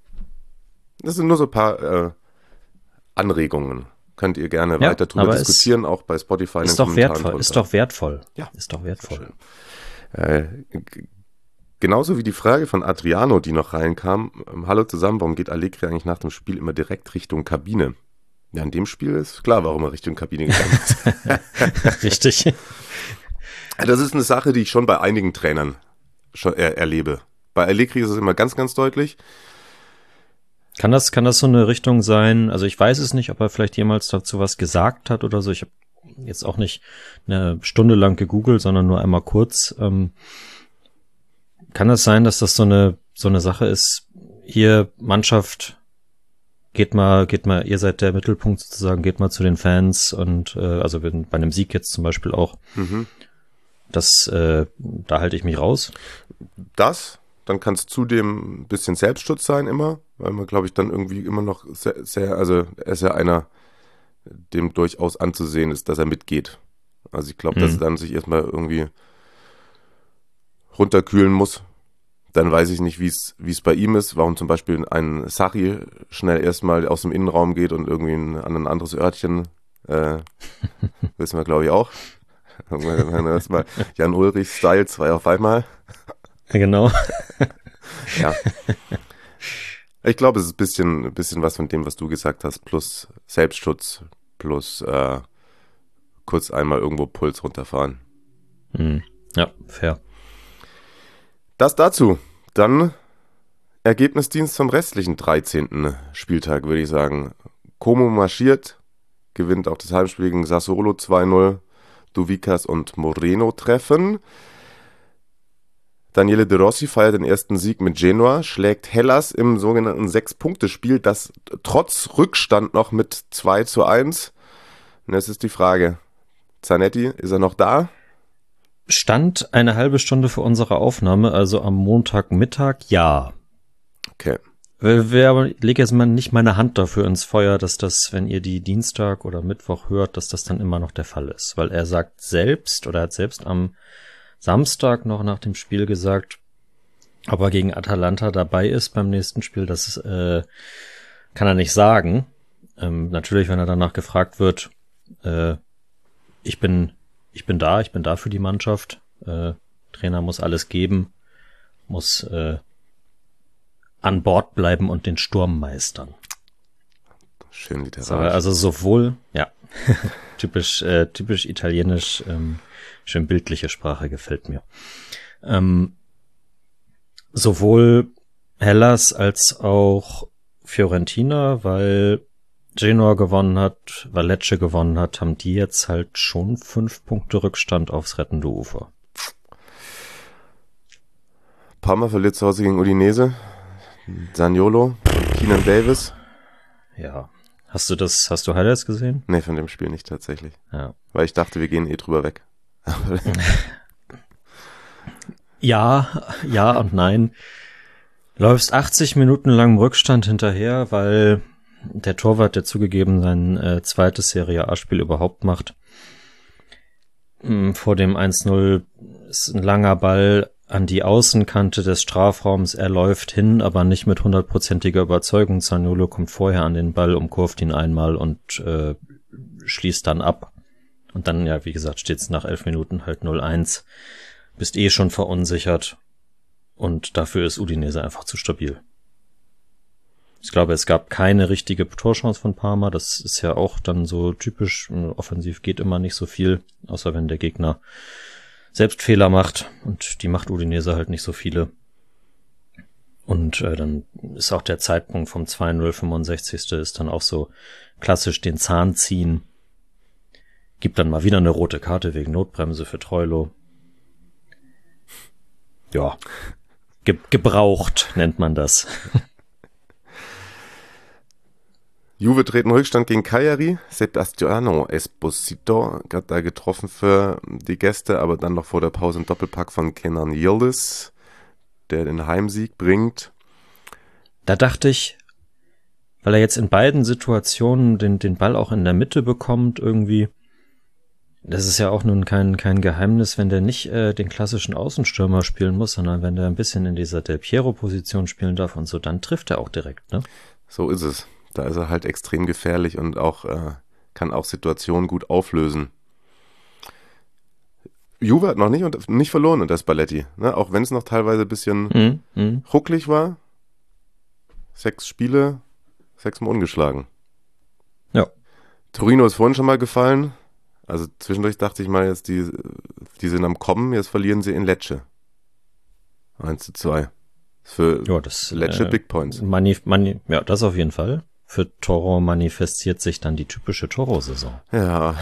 Das sind nur so ein paar äh, Anregungen. Könnt ihr gerne Ja, weiter drüber aber es diskutieren, auch bei Spotify in den Ist doch Kommentaren wertvoll, drunter. ist doch wertvoll. Ja. Ist doch wertvoll. Äh, g- genauso wie die Frage von Adriano, die noch reinkam. Ähm, Hallo zusammen, warum geht Allegri eigentlich nach dem Spiel immer direkt Richtung Kabine? Ja, in dem Spiel ist klar, warum er Richtung Kabine gegangen ist. Richtig. Das ist eine Sache, die ich schon bei einigen Trainern schon er, erlebe. Bei Allegri ist es immer ganz, ganz deutlich. Kann das, kann das so eine Richtung sein? Also ich weiß es nicht, ob er vielleicht jemals dazu was gesagt hat oder so. Ich habe jetzt auch nicht eine Stunde lang gegoogelt, sondern nur einmal kurz. Ähm, kann es sein, dass das so eine, so eine Sache ist? Ihr Mannschaft, geht mal, geht mal, ihr seid der Mittelpunkt sozusagen, geht mal zu den Fans und äh, also wenn, bei einem Sieg jetzt zum Beispiel auch. Mhm. Das, äh, da halte ich mich raus. Das, dann kann es zudem ein bisschen Selbstschutz sein immer, weil man, glaube ich, dann irgendwie immer noch sehr, sehr, also er ist ja einer, dem durchaus anzusehen ist, dass er mitgeht. Also ich glaube, dass Mhm. er dann sich erstmal irgendwie runterkühlen muss. Dann weiß ich nicht, wie es wie es bei ihm ist, warum zum Beispiel ein Sarri schnell erstmal aus dem Innenraum geht und irgendwie ein, an ein anderes Örtchen, äh, wissen wir, glaube ich, auch. Erstmal Jan Ulrich-Style, zwei auf einmal. Ja, genau. Ja. Ich glaube, es ist ein bisschen, ein bisschen was von dem, was du gesagt hast, plus Selbstschutz, plus äh, kurz einmal irgendwo Puls runterfahren. Mhm. Ja, fair. Das dazu. Dann Ergebnisdienst zum restlichen dreizehnten Spieltag, würde ich sagen. Como marschiert, gewinnt auch das Heimspiel gegen Sassuolo zwei null. Duvikas und Moreno treffen. Daniele De Rossi feiert den ersten Sieg mit Genoa, schlägt Hellas im sogenannten Sechs-Punkte-Spiel, das trotz Rückstand noch mit zwei zu eins. Und jetzt ist die Frage, Zanetti, ist er noch da? Stand eine halbe Stunde vor unserer Aufnahme, also am Montagmittag, ja. Okay. Wir, wir lege jetzt mal nicht meine Hand dafür ins Feuer, dass das, wenn ihr die Dienstag oder Mittwoch hört, dass das dann immer noch der Fall ist. Weil er sagt selbst, oder hat selbst am Samstag noch nach dem Spiel gesagt, ob er gegen Atalanta dabei ist beim nächsten Spiel. Das äh, kann er nicht sagen. Ähm, natürlich, wenn er danach gefragt wird, äh, ich bin, ich bin da, ich bin da für die Mannschaft. Äh, Trainer muss alles geben, muss äh, an Bord bleiben und den Sturm meistern. Schön literarisch. So, also sowohl, ja, typisch, äh, typisch italienisch, ähm, schön bildliche Sprache gefällt mir. Ähm, sowohl Hellas als auch Fiorentina, weil Genoa gewonnen hat, weil Lecce gewonnen hat, haben die jetzt halt schon fünf Punkte Rückstand aufs rettende Ufer. Parma verliert zu Hause gegen Udinese. Zaniolo, Keenan Davis. Ja. Hast du das, hast du Highlights gesehen? Nee, von dem Spiel nicht tatsächlich. Ja. Weil ich dachte, wir gehen eh drüber weg. Ja, ja und nein. Läufst achtzig Minuten lang im Rückstand hinterher, weil der Torwart, der zugegeben sein äh, zweites Serie A-Spiel überhaupt macht, vor dem eins null ist ein langer Ball an die Außenkante des Strafraums. Er läuft hin, aber nicht mit hundertprozentiger Überzeugung. Zaniolo kommt vorher an den Ball, umkurvt ihn einmal und äh, schließt dann ab. Und dann, ja, wie gesagt, steht's nach elf Minuten halt null eins. Bist eh schon verunsichert. Und dafür ist Udinese einfach zu stabil. Ich glaube, es gab keine richtige Torchance von Parma. Das ist ja auch dann so typisch. Offensiv geht immer nicht so viel, außer wenn der Gegner selbst Fehler macht. Und die macht Udinese halt nicht so viele. Und äh, dann ist auch der Zeitpunkt vom zwei null fünfundsechzigsten ist dann auch so klassisch den Zahn ziehen. Gibt dann mal wieder eine rote Karte wegen Notbremse für Troilo. Ja, Ge- gebraucht nennt man das. Juve dreht einen Rückstand gegen Cagliari. Sebastiano Esposito hat da getroffen für die Gäste, aber dann noch vor der Pause ein Doppelpack von Kenan Yildiz, der den Heimsieg bringt. Da dachte ich, weil er jetzt in beiden Situationen den, den Ball auch in der Mitte bekommt irgendwie, das ist ja auch nun kein, kein Geheimnis, wenn der nicht äh, den klassischen Außenstürmer spielen muss, sondern wenn der ein bisschen in dieser Del Piero-Position spielen darf und so, dann trifft er auch direkt, ne? So ist es. Da ist er halt extrem gefährlich und auch äh, kann auch Situationen gut auflösen. Juve hat noch nicht, und, nicht verloren unter Spalletti, ne? Auch wenn es noch teilweise ein bisschen Mhm. Mhm. rucklig war. Sechs Spiele, sechsmal ungeschlagen. Ja. Torino ist vorhin schon mal gefallen. Also zwischendurch dachte ich mal, jetzt die, die sind am Kommen, jetzt verlieren sie in Lecce. eins zu zwei. Für Ja, das Lecce äh, Big Points. Mani, Mani, ja, das auf jeden Fall. Für Toro manifestiert sich dann die typische Toro-Saison. Ja.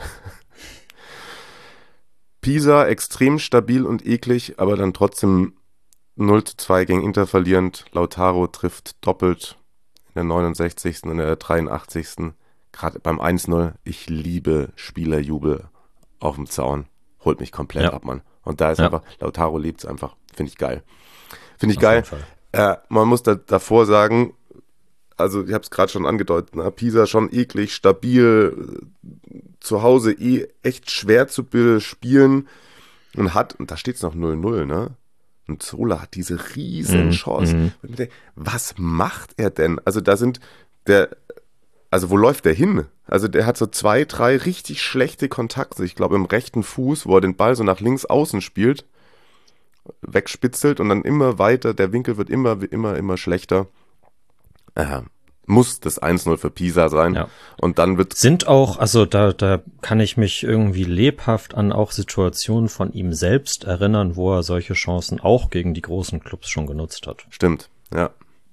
Pisa extrem stabil und eklig, aber dann trotzdem null zu zwei gegen Inter verlierend. Lautaro trifft doppelt in der neunundsechzigsten und in der dreiundachtzigsten Gerade beim eins null. Ich liebe Spielerjubel auf dem Zaun. Holt mich komplett Ja. ab, Mann. Und da ist Ja. einfach, Lautaro lebt's einfach. Finde ich geil. Finde ich Auf geil. jeden Fall. Äh, man muss da, davor sagen, also ich habe es gerade schon angedeutet, ne? Pisa schon eklig, stabil, äh, zu Hause eh echt schwer zu spielen und hat, und da steht es noch null null, ne? Und Zola hat diese riesen Mhm, Chance. mhm. Und ich mir denke, was macht er denn? Also da sind der, also wo läuft der hin? Also der hat so zwei, drei richtig schlechte Kontakte. Ich glaube im rechten Fuß, wo er den Ball so nach links außen spielt, wegspitzelt und dann immer weiter, der Winkel wird immer, immer, immer schlechter. Äh, muss das eins null für Pisa sein. Ja. Und dann wird Sind auch, also da, da kann ich mich irgendwie lebhaft an auch Situationen von ihm selbst erinnern, wo er solche Chancen auch gegen die großen Clubs schon genutzt hat. Stimmt, ja.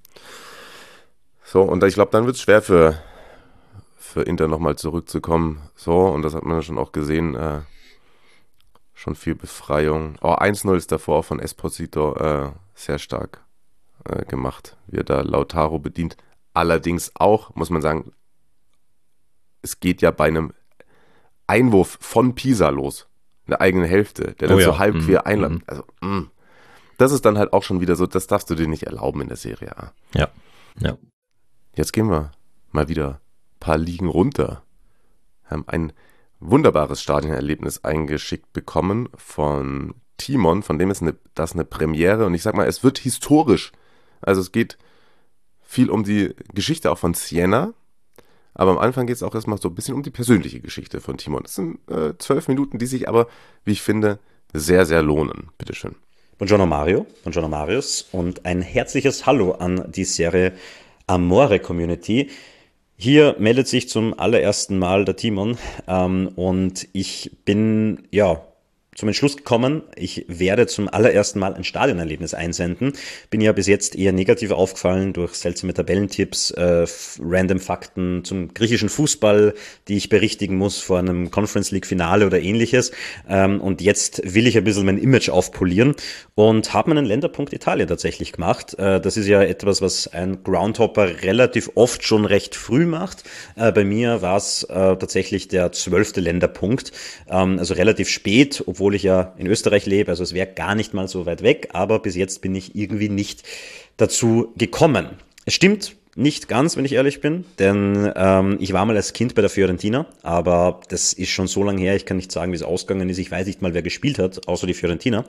So, und ich glaube, dann wird es schwer für, für Inter nochmal zurückzukommen. So, und das hat man ja schon auch gesehen. Äh, schon viel Befreiung. Oh, eins null ist davor auch von Esposito äh, sehr stark äh, gemacht, wie er da Lautaro bedient. Allerdings auch, muss man sagen, es geht ja bei einem Einwurf von Pisa los. In der eigenen Hälfte, der dann Oh ja. so halb quer Mhm. einläuft. Mhm. Also, mh. Das ist dann halt auch schon wieder so, das darfst du dir nicht erlauben in der Serie A. Ja, ja. Jetzt gehen wir mal wieder ein paar Ligen runter. Wir haben ein wunderbares Stadionerlebnis eingeschickt bekommen von Timon, von dem ist eine, das eine Premiere und ich sag mal, es wird historisch. Also es geht viel um die Geschichte auch von Siena, aber am Anfang geht es auch erstmal so ein bisschen um die persönliche Geschichte von Timon. Das sind äh, zwölf Minuten, die sich aber, wie ich finde, sehr, sehr lohnen. Bitteschön. Buongiorno Mario, buongiorno Marius und ein herzliches Hallo an die Serie Amore Community. Hier meldet sich zum allerersten Mal der Timon ähm, und ich bin, ja, zum Entschluss gekommen, ich werde zum allerersten Mal ein Stadionerlebnis einsenden. Bin ja bis jetzt eher negativ aufgefallen durch seltsame Tabellentipps, äh, random Fakten zum griechischen Fußball, die ich berichtigen muss vor einem Conference League Finale oder ähnliches. Ähm, und jetzt will ich ein bisschen mein Image aufpolieren und habe meinen Länderpunkt Italien tatsächlich gemacht. Äh, das ist ja etwas, was ein Groundhopper relativ oft schon recht früh macht. Äh, bei mir war es äh, tatsächlich der zwölfte Länderpunkt, ähm, also relativ spät, obwohl obwohl ich ja in Österreich lebe, also es wäre gar nicht mal so weit weg, aber bis jetzt bin ich irgendwie nicht dazu gekommen. Es stimmt nicht ganz, wenn ich ehrlich bin, denn ähm, ich war mal als Kind bei der Fiorentina, aber das ist schon so lange her, ich kann nicht sagen, wie es ausgegangen ist, ich weiß nicht mal, wer gespielt hat, außer die Fiorentina,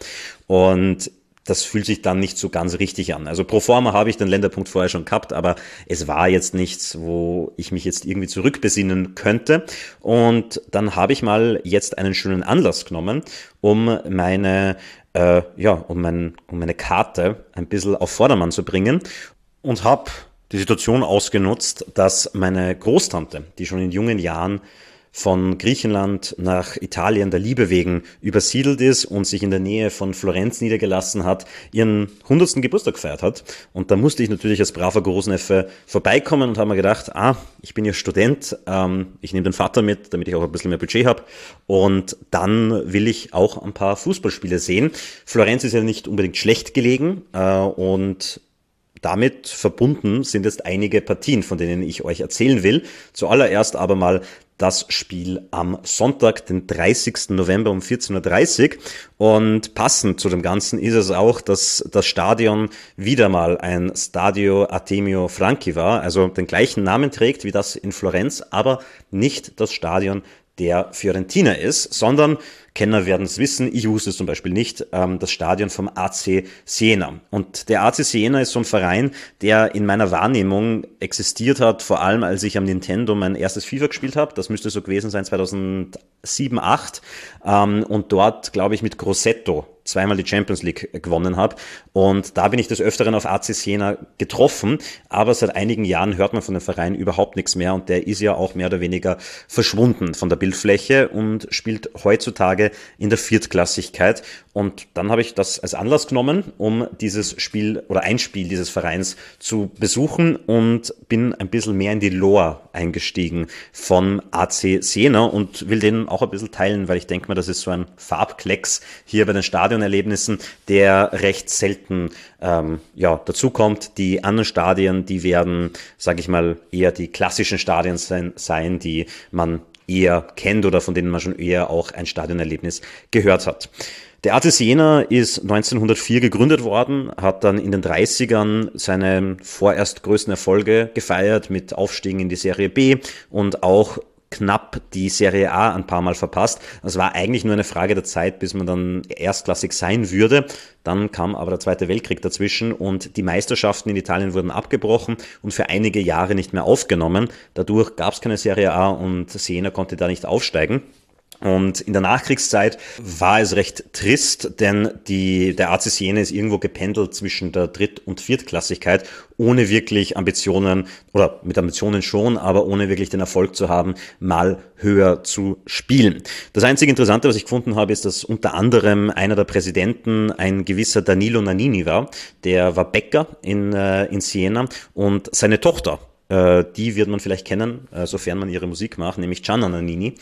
und das fühlt sich dann nicht so ganz richtig an. Also pro forma habe ich den Länderpunkt vorher schon gehabt, aber es war jetzt nichts, wo ich mich jetzt irgendwie zurückbesinnen könnte. Und dann habe ich mal jetzt einen schönen Anlass genommen, um meine, äh, ja, um, mein, um meine Karte ein bisschen auf Vordermann zu bringen und habe die Situation ausgenutzt, dass meine Großtante, die schon in jungen Jahren von Griechenland nach Italien der Liebe wegen übersiedelt ist und sich in der Nähe von Florenz niedergelassen hat, ihren hundertsten Geburtstag gefeiert hat. Und da musste ich natürlich als braver Großneffe vorbeikommen und habe mir gedacht, ah, ich bin ja Student, ähm, ich nehme den Vater mit, damit ich auch ein bisschen mehr Budget habe. Und dann will ich auch ein paar Fußballspiele sehen. Florenz ist ja nicht unbedingt schlecht gelegen äh, und damit verbunden sind jetzt einige Partien, von denen ich euch erzählen will. Zuallererst aber mal das Spiel am Sonntag, den dreißigsten November um vierzehn Uhr dreißig. Und passend zu dem Ganzen ist es auch, dass das Stadion wieder mal ein Stadio Artemio Franchi war, also den gleichen Namen trägt wie das in Florenz, aber nicht das Stadion der Fiorentina ist, sondern, Kenner werden es wissen, ich wusste es zum Beispiel nicht, ähm, das Stadion vom A C Siena. Und der A C Siena ist so ein Verein, der in meiner Wahrnehmung existiert hat, vor allem als ich am Nintendo mein erstes FIFA gespielt habe. Das müsste so gewesen sein zweitausendsieben, acht. Ähm, und dort, glaube ich, mit Grosseto zweimal die Champions League gewonnen habe. Und da bin ich des Öfteren auf A C Siena getroffen. Aber seit einigen Jahren hört man von dem Verein überhaupt nichts mehr. Und der ist ja auch mehr oder weniger verschwunden von der Bildfläche und spielt heutzutage in der Viertklassigkeit. Und dann habe ich das als Anlass genommen, um dieses Spiel oder ein Spiel dieses Vereins zu besuchen und bin ein bisschen mehr in die Lore eingestiegen von A C Siena und will den auch ein bisschen teilen, weil ich denke mal, das ist so ein Farbklecks hier bei den Stadionerlebnissen, der recht selten ähm, ja, dazukommt. Die anderen Stadien, die werden, sage ich mal, eher die klassischen Stadien sein, sein, die man eher kennt oder von denen man schon eher auch ein Stadionerlebnis gehört hat. Der A C Siena ist neunzehnhundertvier gegründet worden, hat dann in den dreißigern seine vorerst größten Erfolge gefeiert mit Aufstiegen in die Serie B und auch knapp die Serie A ein paar Mal verpasst. Es war eigentlich nur eine Frage der Zeit, bis man dann erstklassig sein würde. Dann kam aber der Zweite Weltkrieg dazwischen und die Meisterschaften in Italien wurden abgebrochen und für einige Jahre nicht mehr aufgenommen. Dadurch gab es keine Serie A und Siena konnte da nicht aufsteigen. Und in der Nachkriegszeit war es recht trist, denn die, der A C Siena ist irgendwo gependelt zwischen der Dritt- und Viertklassigkeit, ohne wirklich Ambitionen, oder mit Ambitionen schon, aber ohne wirklich den Erfolg zu haben, mal höher zu spielen. Das einzige Interessante, was ich gefunden habe, ist, dass unter anderem einer der Präsidenten ein gewisser Danilo Nannini war. Der war Bäcker in, äh, in Siena und seine Tochter, die wird man vielleicht kennen, sofern man ihre Musik macht, nämlich Gianna Nannini.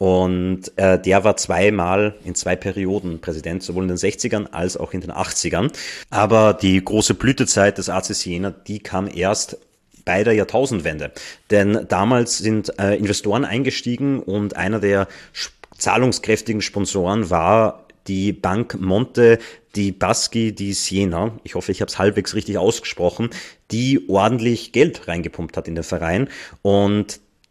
Und äh, der war zweimal in zwei Perioden Präsident, sowohl in den sechzigern als auch in den achtzigern. Aber die große Blütezeit des A C Siena, die kam erst bei der Jahrtausendwende. Denn damals sind äh, Investoren eingestiegen und einer der zahlungskräftigen Sponsoren war die Bank Monte dei Paschi di Siena, ich hoffe, ich habe es halbwegs richtig ausgesprochen, die ordentlich Geld reingepumpt hat in den Verein. Und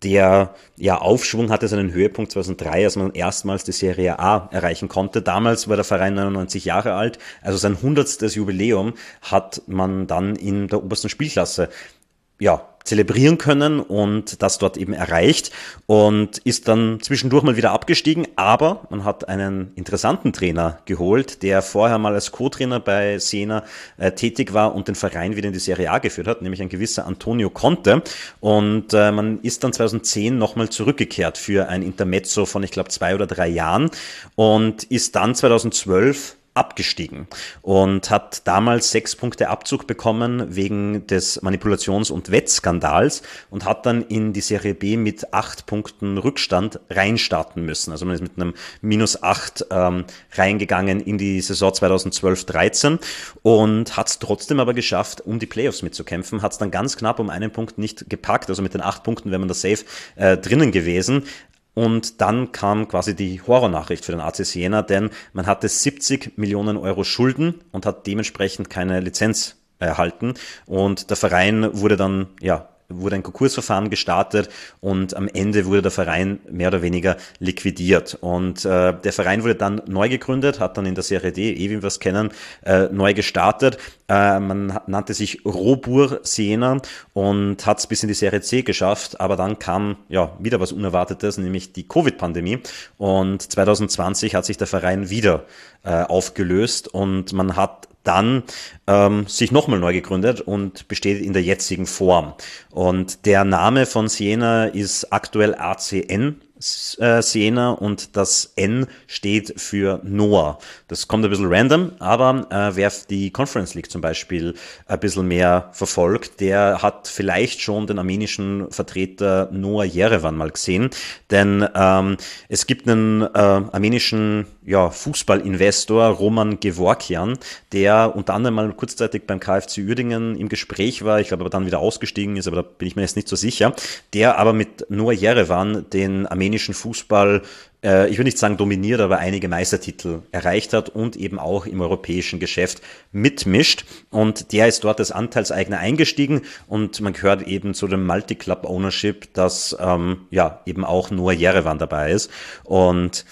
Der ja, Aufschwung hatte seinen Höhepunkt zweitausenddrei, als man erstmals die Serie A erreichen konnte. Damals war der Verein neunundneunzig Jahre alt, also sein hundertstes Jubiläum hat man dann in der obersten Spielklasse ja, zelebrieren können und das dort eben erreicht und ist dann zwischendurch mal wieder abgestiegen, aber man hat einen interessanten Trainer geholt, der vorher mal als Co-Trainer bei Siena äh, tätig war und den Verein wieder in die Serie A geführt hat, nämlich ein gewisser Antonio Conte, und äh, man ist dann zweitausendzehn nochmal zurückgekehrt für ein Intermezzo von, ich glaube, zwei oder drei Jahren und ist dann zweitausendzwölf abgestiegen und hat damals sechs Punkte Abzug bekommen wegen des Manipulations- und Wettskandals und hat dann in die Serie B mit acht Punkten Rückstand reinstarten müssen. Also man ist mit einem minus acht ähm, reingegangen in die Saison zweitausendzwölf dreizehn und hat es trotzdem aber geschafft, um die Playoffs mitzukämpfen, hat es dann ganz knapp um einen Punkt nicht gepackt, also mit den acht Punkten wäre man da safe äh, drinnen gewesen. Und dann kam quasi die Horrornachricht für den A C Siena, denn man hatte siebzig Millionen Euro Schulden und hat dementsprechend keine Lizenz erhalten. Und der Verein wurde dann, ja, wurde ein Konkursverfahren gestartet und am Ende wurde der Verein mehr oder weniger liquidiert. Und äh, der Verein wurde dann neu gegründet, hat dann in der Serie D, eh wie wir es kennen, äh, neu gestartet. Äh, man nannte sich Robur Siena und hat es bis in die Serie C geschafft, aber dann kam ja wieder was Unerwartetes, nämlich die Covid-Pandemie, und zweitausendzwanzig hat sich der Verein wieder äh, aufgelöst und man hat dann ähm, sich nochmal neu gegründet und besteht in der jetzigen Form. Und der Name von Siena ist aktuell A C N äh, Siena und das N steht für Noah. Das kommt ein bisschen random, aber äh, wer die Conference League zum Beispiel ein bisschen mehr verfolgt, der hat vielleicht schon den armenischen Vertreter Noah Yerevan mal gesehen, denn ähm, es gibt einen äh, armenischen ja, Fußballinvestor, Roman Gevorkian, der unter anderem mal kurzzeitig beim K F C Uerdingen im Gespräch war, ich glaube aber dann wieder ausgestiegen ist, aber da bin ich mir jetzt nicht so sicher, der aber mit Noah Yerevan den armenischen Fußball, äh, ich würde nicht sagen dominiert, aber einige Meistertitel erreicht hat und eben auch im europäischen Geschäft mitmischt, und der ist dort als Anteilseigner eingestiegen und man gehört eben zu dem Multi-Club-Ownership, dass ähm, ja eben auch Noah Yerevan dabei ist, und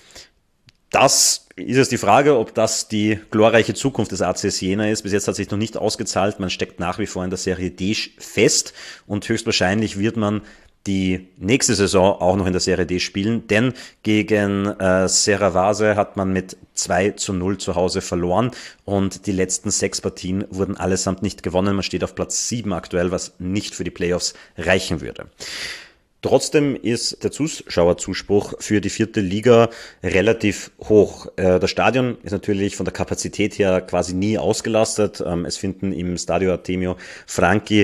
das ist es die Frage, ob das die glorreiche Zukunft des A C Siena ist. Bis jetzt hat sich noch nicht ausgezahlt. Man steckt nach wie vor in der Serie D fest und höchstwahrscheinlich wird man die nächste Saison auch noch in der Serie D spielen, denn gegen äh, Serravase hat man mit zwei zu null zu Hause verloren und die letzten sechs Partien wurden allesamt nicht gewonnen. Man steht auf Platz sieben aktuell, was nicht für die Playoffs reichen würde. Trotzdem ist der Zuschauerzuspruch für die vierte Liga relativ hoch. Das Stadion ist natürlich von der Kapazität her quasi nie ausgelastet. Es finden im Stadio Artemio Franchi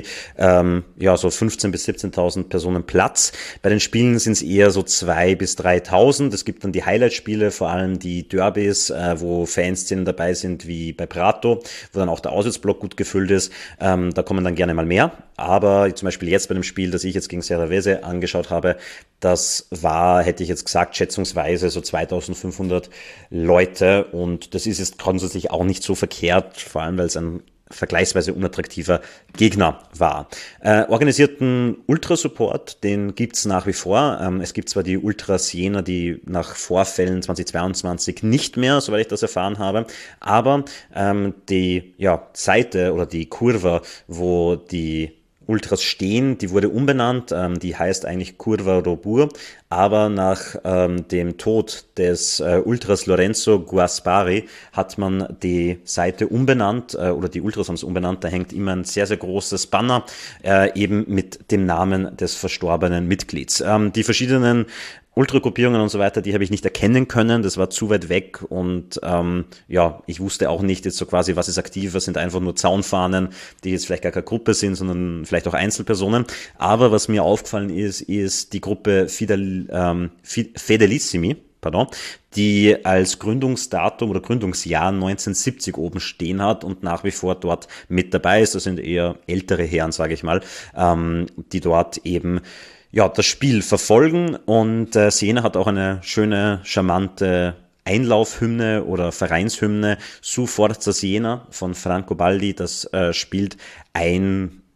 ja so fünfzehntausend bis siebzehntausend Personen Platz. Bei den Spielen sind es eher so zweitausend bis dreitausend. Es gibt dann die Highlight-Spiele, vor allem die Derbys, wo Fanszenen dabei sind wie bei Prato, wo dann auch der Auswärtsblock gut gefüllt ist. Da kommen dann gerne mal mehr. Aber zum Beispiel jetzt bei dem Spiel, das ich jetzt gegen Serravese angeschaut habe, das war, hätte ich jetzt gesagt, schätzungsweise so zweitausendfünfhundert Leute, und das ist jetzt grundsätzlich auch nicht so verkehrt, vor allem weil es ein vergleichsweise unattraktiver Gegner war. Äh, organisierten Ultrasupport, den gibt's nach wie vor. Ähm, es gibt zwar die Ultra Siena, die nach Vorfällen zweitausendzweiundzwanzig nicht mehr, soweit ich das erfahren habe, aber ähm, die ja, Seite oder die Kurve, wo die Ultras stehen, die wurde umbenannt, ähm, die heißt eigentlich Curva Robur, aber nach ähm, dem Tod des äh, Ultras Lorenzo Guaspari hat man die Seite umbenannt, äh, oder die Ultras haben es umbenannt, da hängt immer ein sehr, sehr großes Banner, äh, eben mit dem Namen des verstorbenen Mitglieds. Ähm, die verschiedenen Ultragruppierungen und so weiter, die habe ich nicht erkennen können, das war zu weit weg, und ähm, ja, ich wusste auch nicht jetzt so quasi, was ist aktiv, was sind einfach nur Zaunfahnen, die jetzt vielleicht gar keine Gruppe sind, sondern vielleicht auch Einzelpersonen. Aber was mir aufgefallen ist, ist die Gruppe Fidel, ähm, Fedelissimi, pardon, die als Gründungsdatum oder Gründungsjahr neunzehnhundertsiebzig oben stehen hat und nach wie vor dort mit dabei ist. Das sind eher ältere Herren, sage ich mal, ähm, die dort eben ja, das Spiel verfolgen, und äh, Siena hat auch eine schöne, charmante Einlaufhymne oder Vereinshymne, Su Forza Siena von Franco Baldi. Das äh, spielt ein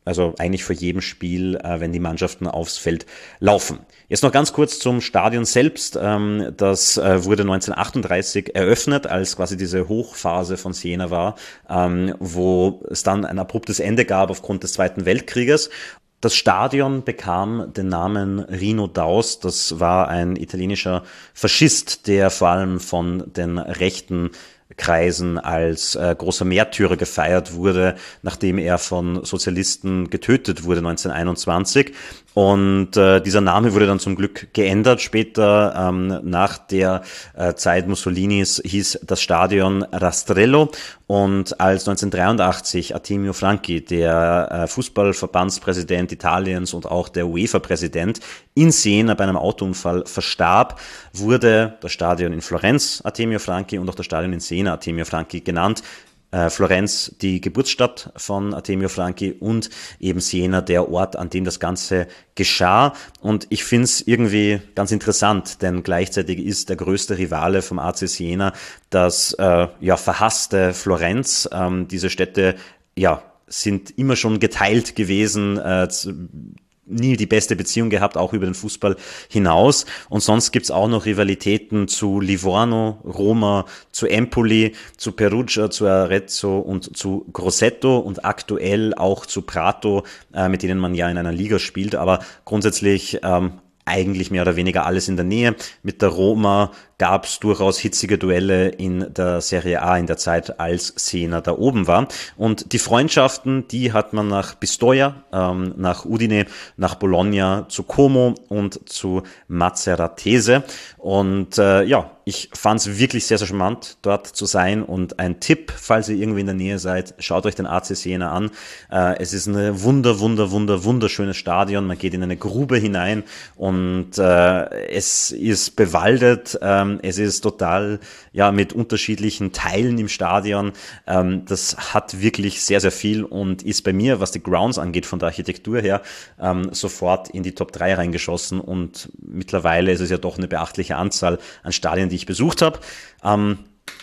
also eigentlich vor jedem Spiel, äh, wenn die Mannschaften aufs Feld laufen. Jetzt noch ganz kurz zum Stadion selbst. Ähm, das äh, wurde neunzehnhundertachtunddreißig eröffnet, als quasi diese Hochphase von Siena war, ähm, wo es dann ein abruptes Ende gab aufgrund des Zweiten Weltkrieges. Das Stadion bekam den Namen Rino Daus. Das war ein italienischer Faschist, der vor allem von den rechten Kreisen als äh, großer Märtyrer gefeiert wurde, nachdem er von Sozialisten getötet wurde neunzehnhunderteinundzwanzig. Und äh, dieser Name wurde dann zum Glück geändert. Später, ähm, nach der äh, Zeit Mussolinis, hieß das Stadion Rastrello. Und als neunzehnhundertdreiundachtzig Artemio Franchi, der äh, Fußballverbandspräsident Italiens und auch der UEFA-Präsident, in Siena bei einem Autounfall verstarb, wurde das Stadion in Florenz Artemio Franchi und auch das Stadion in Siena Artemio Franchi genannt. Äh, Florenz die Geburtsstadt von Artemio Franchi und eben Siena der Ort, an dem das Ganze geschah. Und ich finde es irgendwie ganz interessant, denn gleichzeitig ist der größte Rivale vom A C Siena das äh, ja verhasste Florenz. Ähm, diese Städte ja sind immer schon geteilt gewesen, äh, nie die beste Beziehung gehabt, auch über den Fußball hinaus. Und sonst gibt's auch noch Rivalitäten zu Livorno, Roma, zu Empoli, zu Perugia, zu Arezzo und zu Grosseto und aktuell auch zu Prato, äh, mit denen man ja in einer Liga spielt. Aber grundsätzlich ähm, eigentlich mehr oder weniger alles in der Nähe. Mit der Roma gab es durchaus hitzige Duelle in der Serie A in der Zeit, als Siena da oben war. Und die Freundschaften, die hat man nach Pistoia, ähm, nach Udine, nach Bologna, zu Como und zu Maceratese. Und äh, ja, ich fand es wirklich sehr, sehr charmant, dort zu sein. Und ein Tipp, falls ihr irgendwie in der Nähe seid, schaut euch den A C Siena an. Äh, es ist ein wunder, wunder, wunder, wunderschönes Stadion. Man geht in eine Grube hinein und äh, es ist bewaldet. Ähm, Es ist total, ja, mit unterschiedlichen Teilen im Stadion. Ähm, das hat wirklich sehr, sehr viel und ist bei mir, was die Grounds angeht, von der Architektur her, ähm, sofort in die Top drei reingeschossen. Und mittlerweile ist es ja doch eine beachtliche Anzahl an Stadien, die ich besucht habe. Am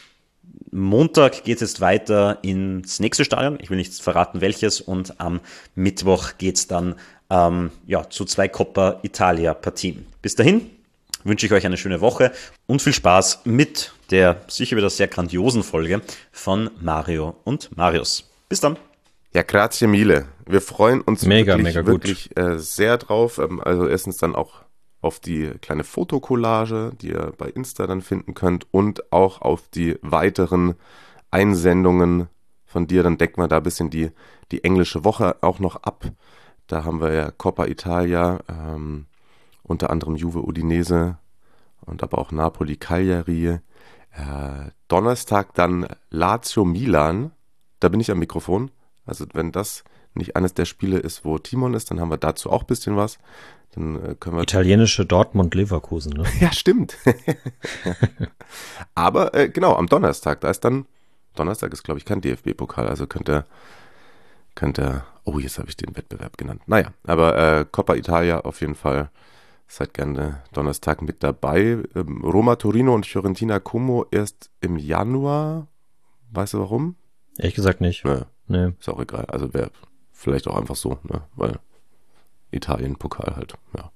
Montag geht es jetzt weiter ins nächste Stadion. Ich will nicht verraten, welches. Und am Mittwoch geht es dann ähm, ja, zu zwei Coppa Italia-Partien. Bis dahin wünsche ich euch eine schöne Woche und viel Spaß mit der sicher wieder sehr grandiosen Folge von Mario und Marius. Bis dann. Ja, grazie mille. Wir freuen uns mega, wirklich, mega wirklich äh, sehr drauf. Ähm, also erstens dann auch auf die kleine Fotokollage, die ihr bei Insta dann finden könnt, und auch auf die weiteren Einsendungen von dir. Dann decken wir da ein bisschen die, die englische Woche auch noch ab. Da haben wir ja Coppa Italia, ähm, unter anderem Juve Udinese und aber auch Napoli Cagliari. Äh, Donnerstag dann Lazio Milan. Da bin ich am Mikrofon. Also wenn das nicht eines der Spiele ist, wo Timon ist, dann haben wir dazu auch ein bisschen was. Dann äh, können wir Italienische Dortmund-Leverkusen, ne? Ja, stimmt. Aber äh, genau, am Donnerstag, da ist dann, Donnerstag ist glaube ich kein D F B-Pokal, also könnt ihr, könnt ihr, oh, jetzt habe ich den Wettbewerb genannt. Naja, aber äh, Coppa Italia auf jeden Fall. Seid gerne Donnerstag mit dabei. Ähm, Roma Torino und Fiorentina Como erst im Januar. Weißt du warum? Ehrlich gesagt nicht. Nee, Nee. ist auch egal. Also wäre vielleicht auch einfach so, ne? Weil Italien-Pokal halt, ja.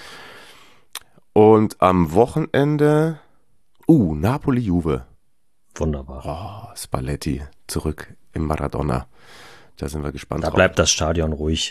Und am Wochenende, uh, Napoli-Juve. Wunderbar. Oh, Spalletti zurück im Maradona. Da sind wir gespannt Da drauf. bleibt das Stadion ruhig.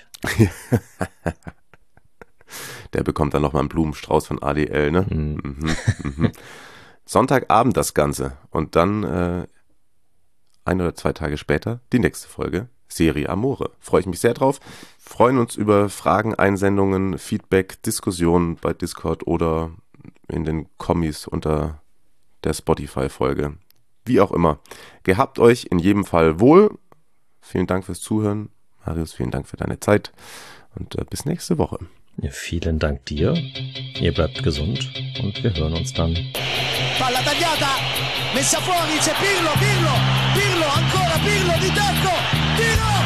Der bekommt dann nochmal einen Blumenstrauß von A D L, ne? Mhm. Mhm, mhm. Sonntagabend das Ganze. Und dann äh, ein oder zwei Tage später die nächste Folge, Serie Amore. Freue ich mich sehr drauf. Freuen uns über Fragen, Einsendungen, Feedback, Diskussionen bei Discord oder in den Kommis unter der Spotify-Folge. Wie auch immer. Gehabt euch in jedem Fall wohl. Vielen Dank fürs Zuhören. Marius, vielen Dank für deine Zeit. Und äh, bis nächste Woche. Ja, vielen Dank dir. Ihr bleibt gesund und wir hören uns dann. Palla tagliata, messa fuori, c'è Pirlo, Pirlo, Pirlo, ancora Pirlo di tacco, tiro!